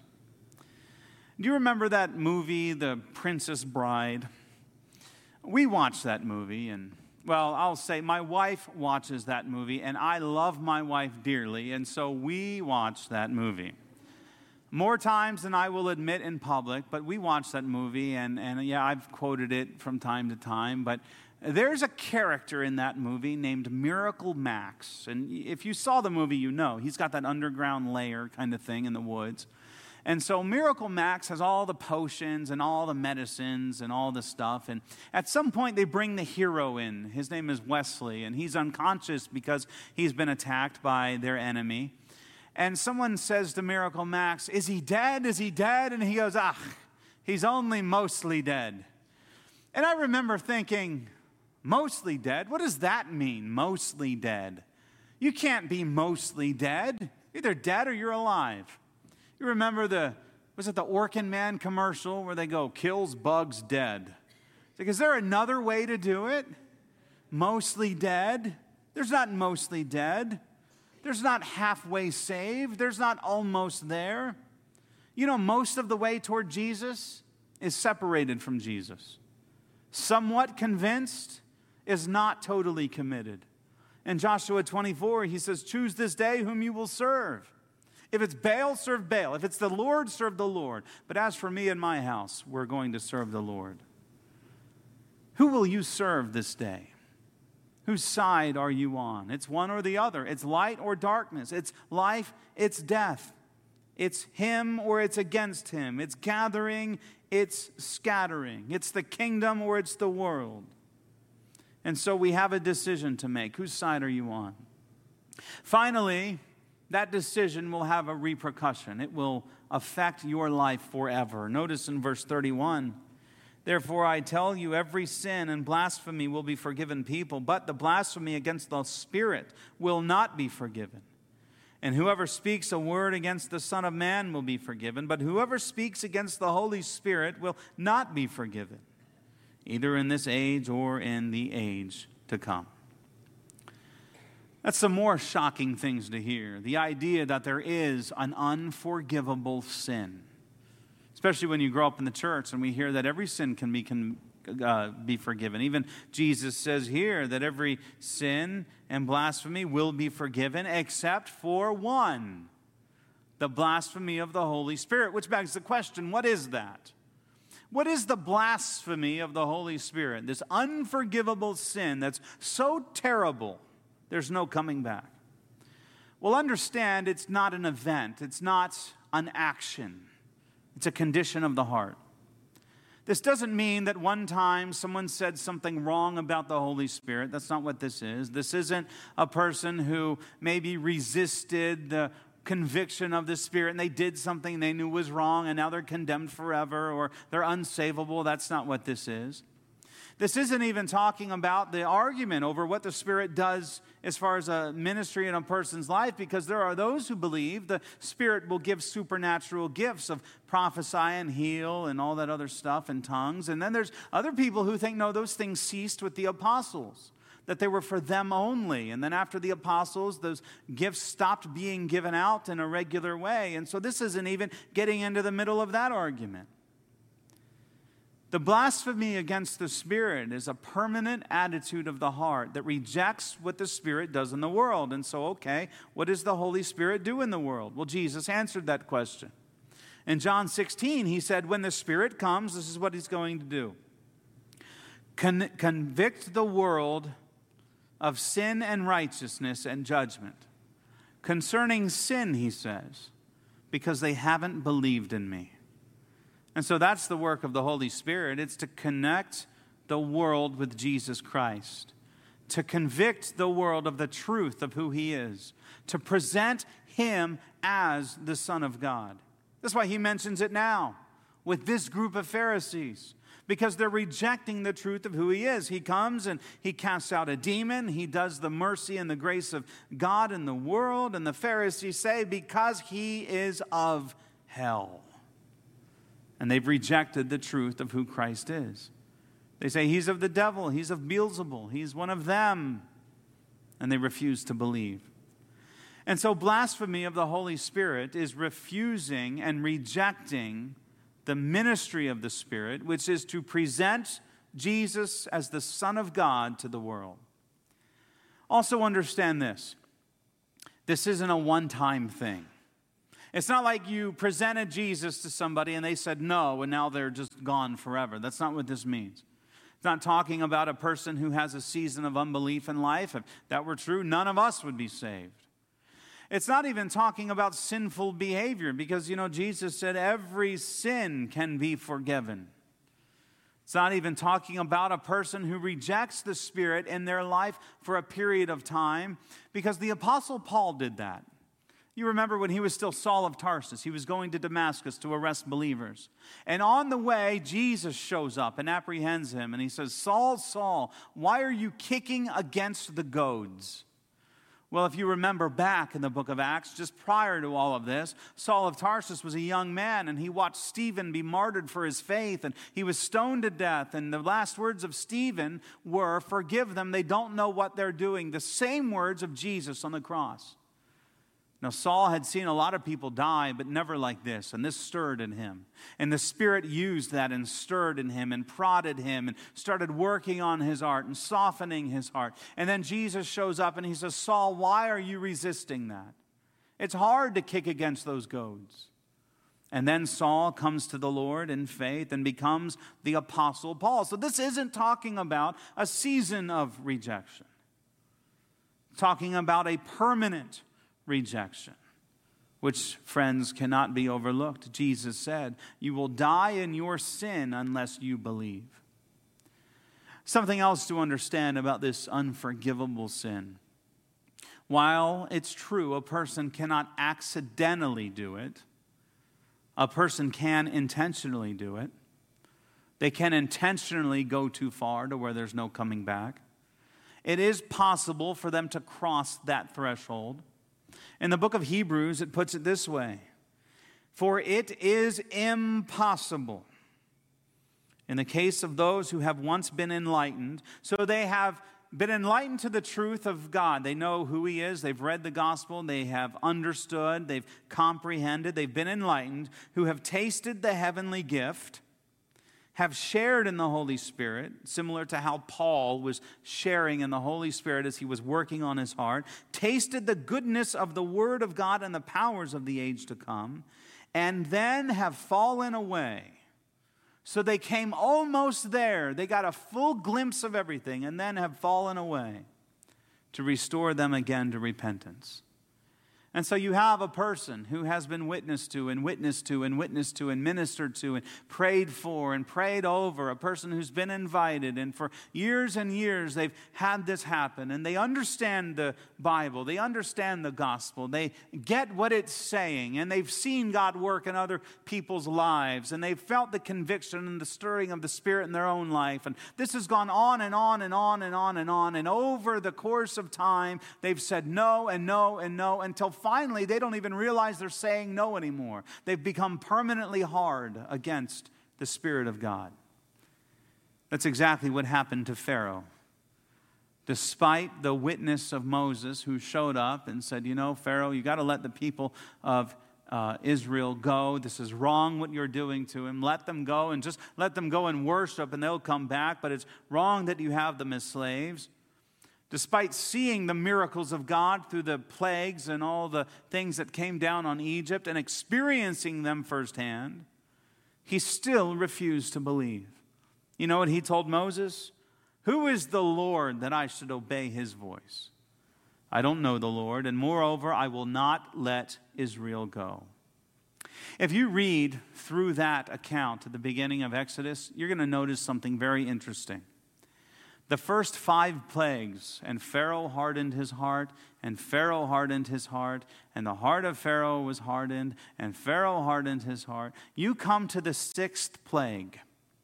Do you remember that movie, The Princess Bride? We watched that movie, and, well, I'll say my wife watches that movie, and I love my wife dearly, and so we watched that movie. More times than I will admit in public, but we watched that movie, and yeah, I've quoted it from time to time, but there's a character in that movie named Miracle Max, and if you saw the movie, you know. He's got that underground lair kind of thing in the woods. And so Miracle Max has all the potions and all the medicines and all the stuff. And at some point, they bring the hero in. His name is Wesley, and he's unconscious because he's been attacked by their enemy. And someone says to Miracle Max, is he dead? Is he dead? And he goes, he's only mostly dead. And I remember thinking, mostly dead? What does that mean, mostly dead? You can't be mostly dead. You're either dead or you're alive. You remember was it the Orkin Man commercial where they go, kills bugs dead? It's like, is there another way to do it? Mostly dead? There's not mostly dead. There's not halfway saved. There's not almost there. You know, most of the way toward Jesus is separated from Jesus. Somewhat convinced is not totally committed. In Joshua 24, he says, choose this day whom you will serve. If it's Baal, serve Baal. If it's the Lord, serve the Lord. But as for me and my house, we're going to serve the Lord. Who will you serve this day? Whose side are you on? It's one or the other. It's light or darkness. It's life, it's death. It's him or it's against him. It's gathering, it's scattering. It's the kingdom or it's the world. And so we have a decision to make. Whose side are you on? Finally, that decision will have a repercussion. It will affect your life forever. Notice in verse 31, therefore I tell you, every sin and blasphemy will be forgiven people, but the blasphemy against the Spirit will not be forgiven. And whoever speaks a word against the Son of Man will be forgiven, but whoever speaks against the Holy Spirit will not be forgiven, either in this age or in the age to come. That's some more shocking things to hear. The idea that there is an unforgivable sin. Especially when you grow up in the church and we hear that every sin can be forgiven. Even Jesus says here that every sin and blasphemy will be forgiven except for one. The blasphemy of the Holy Spirit. Which begs the question, what is that? What is the blasphemy of the Holy Spirit? This unforgivable sin that's so terrible, there's no coming back. Well, understand it's not an event. It's not an action. It's a condition of the heart. This doesn't mean that one time someone said something wrong about the Holy Spirit. That's not what this is. This isn't a person who maybe resisted the conviction of the Spirit and they did something they knew was wrong and now they're condemned forever or they're unsavable. That's not what this is. This isn't even talking about the argument over what the Spirit does as far as a ministry in a person's life, because there are those who believe the Spirit will give supernatural gifts of prophesy and heal and all that other stuff and tongues. And then there's other people who think, no, those things ceased with the apostles, that they were for them only. And then after the apostles, those gifts stopped being given out in a regular way. And so this isn't even getting into the middle of that argument. The blasphemy against the Spirit is a permanent attitude of the heart that rejects what the Spirit does in the world. And so, okay, what does the Holy Spirit do in the world? Well, Jesus answered that question. In John 16, he said, when the Spirit comes, this is what he's going to do. Convict the world of sin and righteousness and judgment. Concerning sin, he says, because they haven't believed in me. And so that's the work of the Holy Spirit. It's to connect the world with Jesus Christ, to convict the world of the truth of who he is, to present him as the Son of God. That's why he mentions it now with this group of Pharisees, because they're rejecting the truth of who he is. He comes and he casts out a demon. He does the mercy and the grace of God in the world. And the Pharisees say, because he is of hell. And they've rejected the truth of who Christ is. They say he's of the devil, he's of Beelzebul, he's one of them. And they refuse to believe. And so blasphemy of the Holy Spirit is refusing and rejecting the ministry of the Spirit, which is to present Jesus as the Son of God to the world. Also understand this. This isn't a one-time thing. It's not like you presented Jesus to somebody and they said no, and now they're just gone forever. That's not what this means. It's not talking about a person who has a season of unbelief in life. If that were true, none of us would be saved. It's not even talking about sinful behavior because, Jesus said every sin can be forgiven. It's not even talking about a person who rejects the Spirit in their life for a period of time because the Apostle Paul did that. You remember when he was still Saul of Tarsus, he was going to Damascus to arrest believers. And on the way, Jesus shows up and apprehends him. And he says, Saul, Saul, why are you kicking against the goads? Well, if you remember back in the book of Acts, just prior to all of this, Saul of Tarsus was a young man, and he watched Stephen be martyred for his faith, and he was stoned to death. And the last words of Stephen were, forgive them, they don't know what they're doing. The same words of Jesus on the cross. Now, Saul had seen a lot of people die, but never like this, and this stirred in him. And the Spirit used that and stirred in him and prodded him and started working on his heart and softening his heart. And then Jesus shows up and he says, Saul, why are you resisting that? It's hard to kick against those goads. And then Saul comes to the Lord in faith and becomes the Apostle Paul. So this isn't talking about a season of rejection. It's talking about a permanent rejection, which, friends, cannot be overlooked. Jesus said, you will die in your sin unless you believe. Something else to understand about this unforgivable sin. While it's true a person cannot accidentally do it, a person can intentionally do it. They can intentionally go too far to where there's no coming back. It is possible for them to cross that threshold. In the book of Hebrews, it puts it this way, for it is impossible in the case of those who have once been enlightened. So they have been enlightened to the truth of God. They know who he is. They've read the gospel. They have understood. They've comprehended. They've been enlightened, who have tasted the heavenly gift, have shared in the Holy Spirit, similar to how Paul was sharing in the Holy Spirit as he was working on his heart, tasted the goodness of the Word of God and the powers of the age to come, and then have fallen away. So they came almost there. They got a full glimpse of everything and then have fallen away to restore them again to repentance. And so you have a person who has been witnessed to and witnessed to and witnessed to and ministered to and prayed for and prayed over, a person who's been invited, and for years and years they've had this happen, and they understand the Bible, they understand the gospel, they get what it's saying, and they've seen God work in other people's lives, and they've felt the conviction and the stirring of the Spirit in their own life, and this has gone on and on and on and on and on, and over the course of time they've said no and no and no until finally, they don't even realize they're saying no anymore. They've become permanently hard against the Spirit of God. That's exactly what happened to Pharaoh. Despite the witness of Moses, who showed up and said, Pharaoh, you got to let the people of Israel go. This is wrong what you're doing to him. Let them go and just let them go and worship and they'll come back. But it's wrong that you have them as slaves. Despite seeing the miracles of God through the plagues and all the things that came down on Egypt and experiencing them firsthand, he still refused to believe. You know what he told Moses? Who is the Lord that I should obey his voice? I don't know the Lord, and moreover, I will not let Israel go. If you read through that account at the beginning of Exodus, you're going to notice something very interesting. The first 5 plagues, and Pharaoh hardened his heart, and Pharaoh hardened his heart, and the heart of Pharaoh was hardened, and Pharaoh hardened his heart. You come to the 6th plague.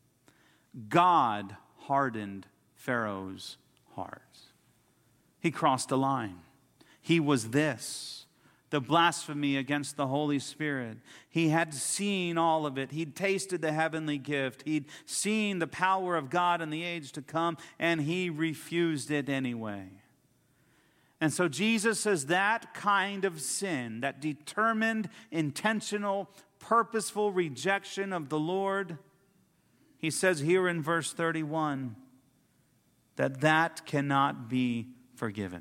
God hardened Pharaoh's heart. He crossed a line. He was this, the blasphemy against the Holy Spirit. He had seen all of it. He'd tasted the heavenly gift. He'd seen the power of God in the age to come, and he refused it anyway. And so Jesus says that kind of sin, that determined, intentional, purposeful rejection of the Lord, he says here in verse 31, that cannot be forgiven.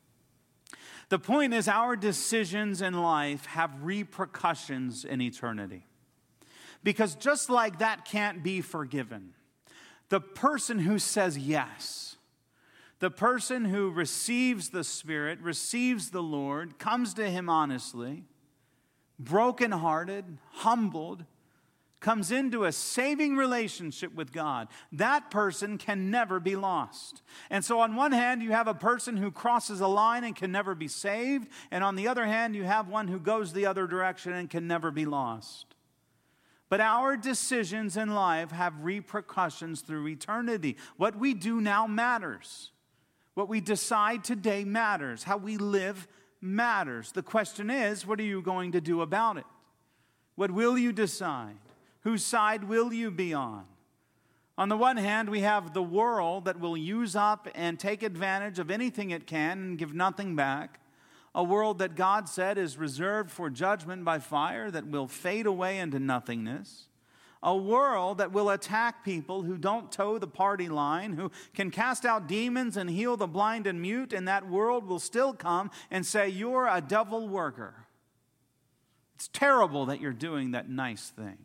The point is, our decisions in life have repercussions in eternity. Because just like that can't be forgiven, the person who says yes, the person who receives the Spirit, receives the Lord, comes to him honestly, brokenhearted, humbled, comes into a saving relationship with God, that person can never be lost. And so on one hand, you have a person who crosses a line and can never be saved, and on the other hand, you have one who goes the other direction and can never be lost. But our decisions in life have repercussions through eternity. What we do now matters. What we decide today matters. How we live matters. The question is, what are you going to do about it? What will you decide? Whose side will you be on? On the one hand, we have the world that will use up and take advantage of anything it can and give nothing back. A world that God said is reserved for judgment by fire that will fade away into nothingness. A world that will attack people who don't toe the party line, who can cast out demons and heal the blind and mute, and that world will still come and say, you're a devil worker. It's terrible that you're doing that nice thing.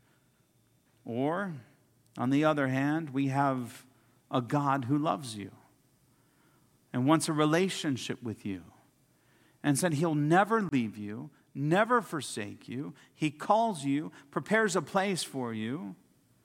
Or, on the other hand, we have a God who loves you and wants a relationship with you and said he'll never leave you, never forsake you. He calls you, prepares a place for you.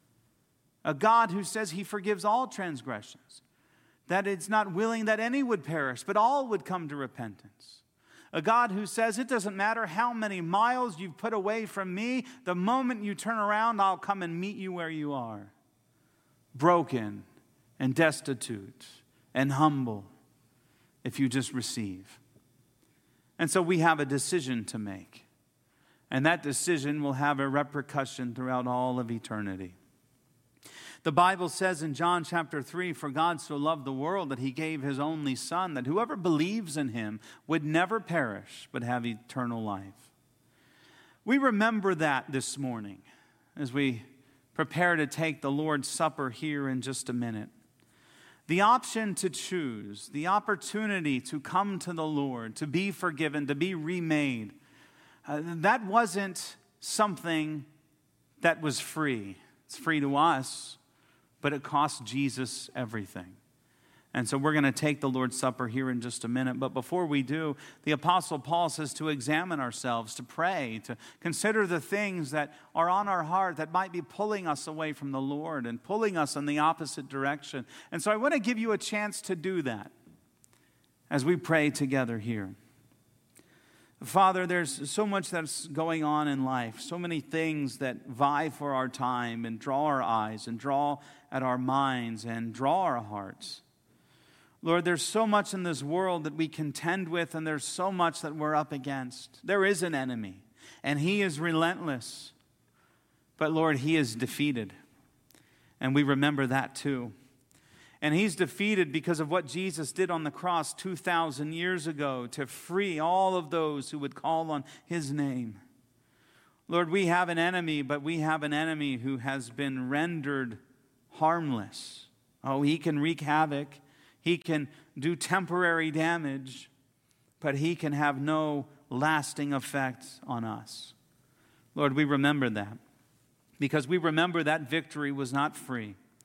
A God who says he forgives all transgressions, that it's not willing that any would perish, but all would come to repentance. A God who says, it doesn't matter how many miles you've put away from me, the moment you turn around, I'll come and meet you where you are. Broken and destitute and humble, if you just receive. And so we have a decision to make. And that decision will have a repercussion throughout all of eternity. The Bible says in John chapter 3, for God so loved the world that he gave his only Son, that whoever believes in him would never perish, but have eternal life. We remember that this morning as we prepare to take the Lord's Supper here in just a minute. The option to choose, the opportunity to come to the Lord, to be forgiven, to be remade, that wasn't something that was free. It's free to us, but it cost Jesus everything. And so we're going to take the Lord's Supper here in just a minute. But before we do, the Apostle Paul says to examine ourselves, to pray, to consider the things that are on our heart that might be pulling us away from the Lord and pulling us in the opposite direction. And so I want to give you a chance to do that as we pray together here. Father, there's so much that's going on in life, so many things that vie for our time and draw our eyes and draw at our minds and draw our hearts. Lord, there's so much in this world that we contend with, and there's so much that we're up against. There is an enemy, and he is relentless. But Lord, he is defeated, and we remember that too. And he's defeated because of what Jesus did on the cross 2,000 years ago to free all of those who would call on his name. Lord, we have an enemy, but we have an enemy who has been rendered harmless. Oh, he can wreak havoc. He can do temporary damage, but he can have no lasting effect on us. Lord, we remember that because we remember that victory was not free.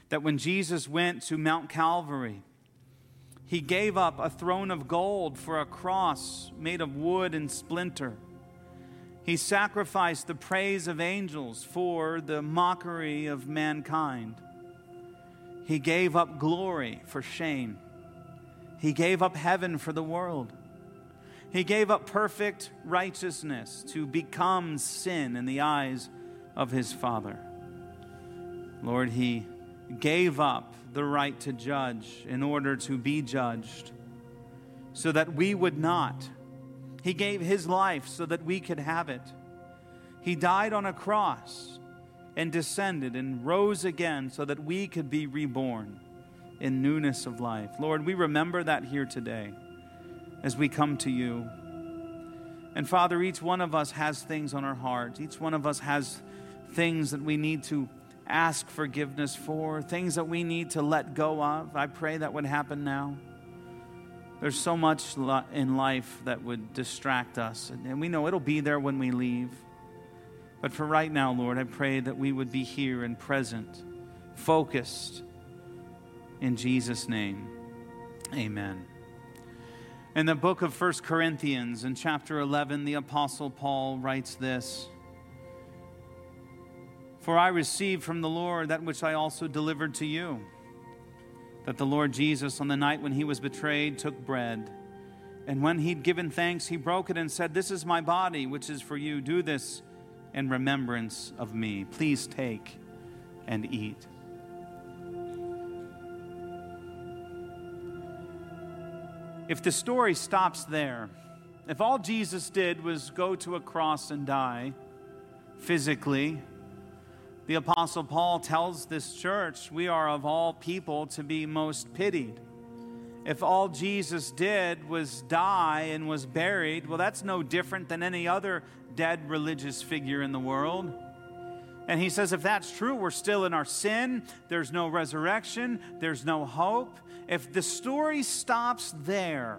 That when Jesus went to Mount Calvary, he gave up a throne of gold for a cross made of wood and splinter. He sacrificed the praise of angels for the mockery of mankind. He gave up glory for shame. He gave up heaven for the world. He gave up perfect righteousness to become sin in the eyes of his Father. Lord, he gave up the right to judge in order to be judged, so that we would not. He gave his life so that we could have it. He died on a cross and descended and rose again so that we could be reborn in newness of life. Lord, we remember that here today as we come to you. And Father, each one of us has things on our hearts. Each one of us has things that we need to ask forgiveness for, things that we need to let go of. I pray that would happen now. There's so much in life that would distract us, and we know it'll be there when we leave. But for right now, Lord, I pray that we would be here and present, focused. In Jesus' name, amen. In the book of 1 Corinthians, in chapter 11, the Apostle Paul writes this: "For I received from the Lord that which I also delivered to you, that the Lord Jesus, on the night when he was betrayed, took bread. And when he'd given thanks, he broke it and said, 'This is my body, which is for you. Do this in remembrance of me.' Please take and eat." If the story stops there, if all Jesus did was go to a cross and die physically, the Apostle Paul tells this church we are of all people to be most pitied. If all Jesus did was die and was buried, well, that's no different than any other dead religious figure in the world. And he says if that's true, we're still in our sin. There's no resurrection. There's no hope. If the story stops there,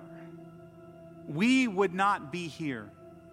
we would not be here.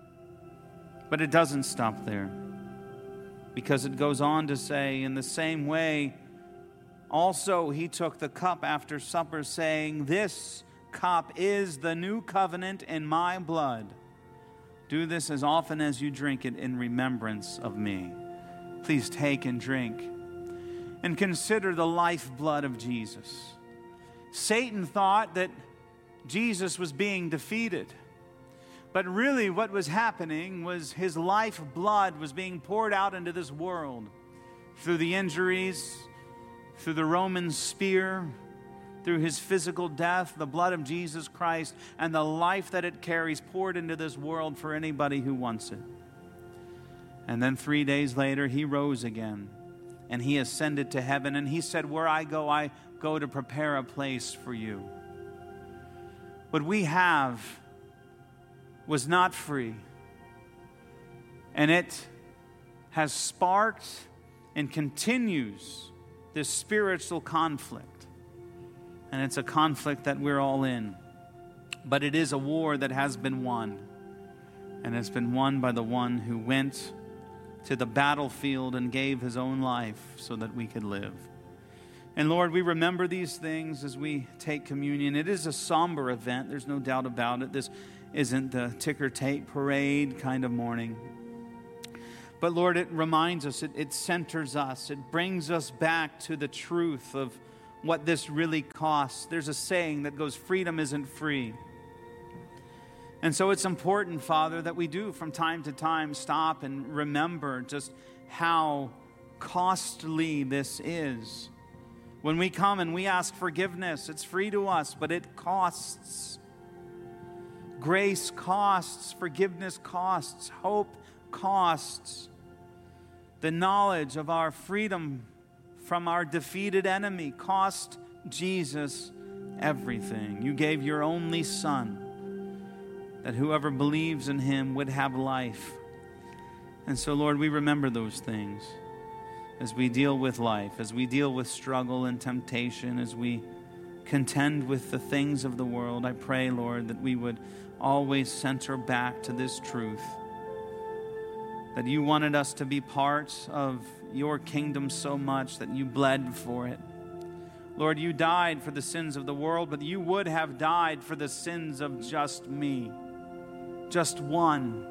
But it doesn't stop there, because it goes on to say, in the same way, also he took the cup after supper, saying, "This cup is the new covenant in my blood. Do this as often as you drink it in remembrance of me." Please take and drink and consider the lifeblood of Jesus. Satan thought that Jesus was being defeated. But really what was happening was his lifeblood was being poured out into this world through the injuries, through the Roman spear, through his physical death, the blood of Jesus Christ, and the life that it carries poured into this world for anybody who wants it. And then 3 days later, he rose again, and he ascended to heaven, and he said, "Where I go to prepare a place for you." What we have was not free, and it has sparked and continues this spiritual conflict. And it's a conflict that we're all in. But it is a war that has been won. And it's been won by the one who went to the battlefield and gave his own life so that we could live. And Lord, we remember these things as we take communion. It is a somber event, there's no doubt about it. This isn't the ticker tape parade kind of morning. But Lord, it reminds us, it centers us, it brings us back to the truth of what this really costs. There's a saying that goes, freedom isn't free. And so it's important, Father, that we do from time to time stop and remember just how costly this is. When we come and we ask forgiveness, it's free to us, but it costs. Grace costs, forgiveness costs, hope costs. The knowledge of our freedom from our defeated enemy cost Jesus everything. You gave your only Son, that whoever believes in him would have life. And so, Lord, we remember those things as we deal with life, as we deal with struggle and temptation, as we contend with the things of the world. I pray, Lord, that we would always center back to this truth, that you wanted us to be part of your kingdom so much that you bled for it. Lord, you died for the sins of the world, but you would have died for the sins of just me, just one.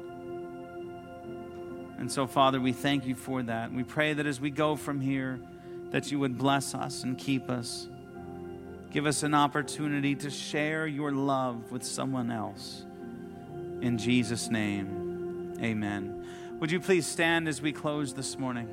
And so, Father, we thank you for that. We pray that as we go from here, that you would bless us and keep us. Give us an opportunity to share your love with someone else. In Jesus' name, amen. Would you please stand as we close this morning?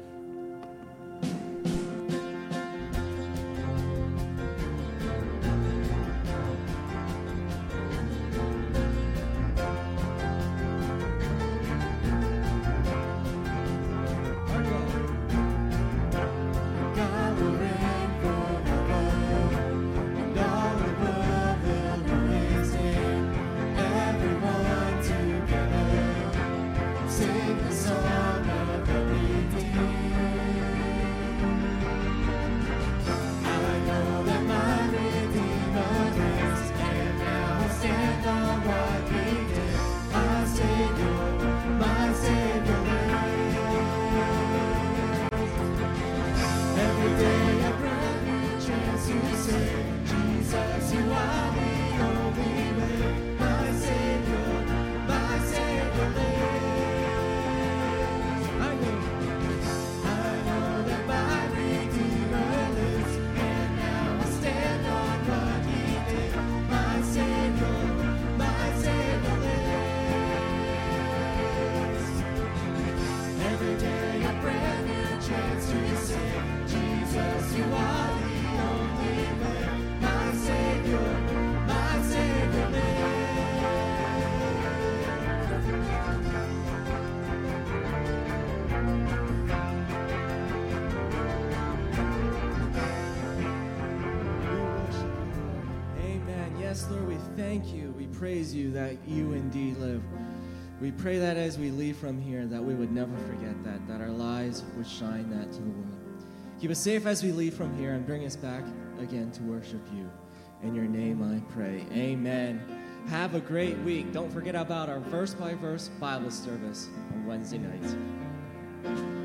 Thank you. We praise you that you indeed live. We pray that as we leave from here, that we would never forget that our lives would shine that to the world. Keep us safe as we leave from here and bring us back again to worship you. In your name I pray. Amen. Have a great week. Don't forget about our verse-by-verse Bible service on Wednesday nights.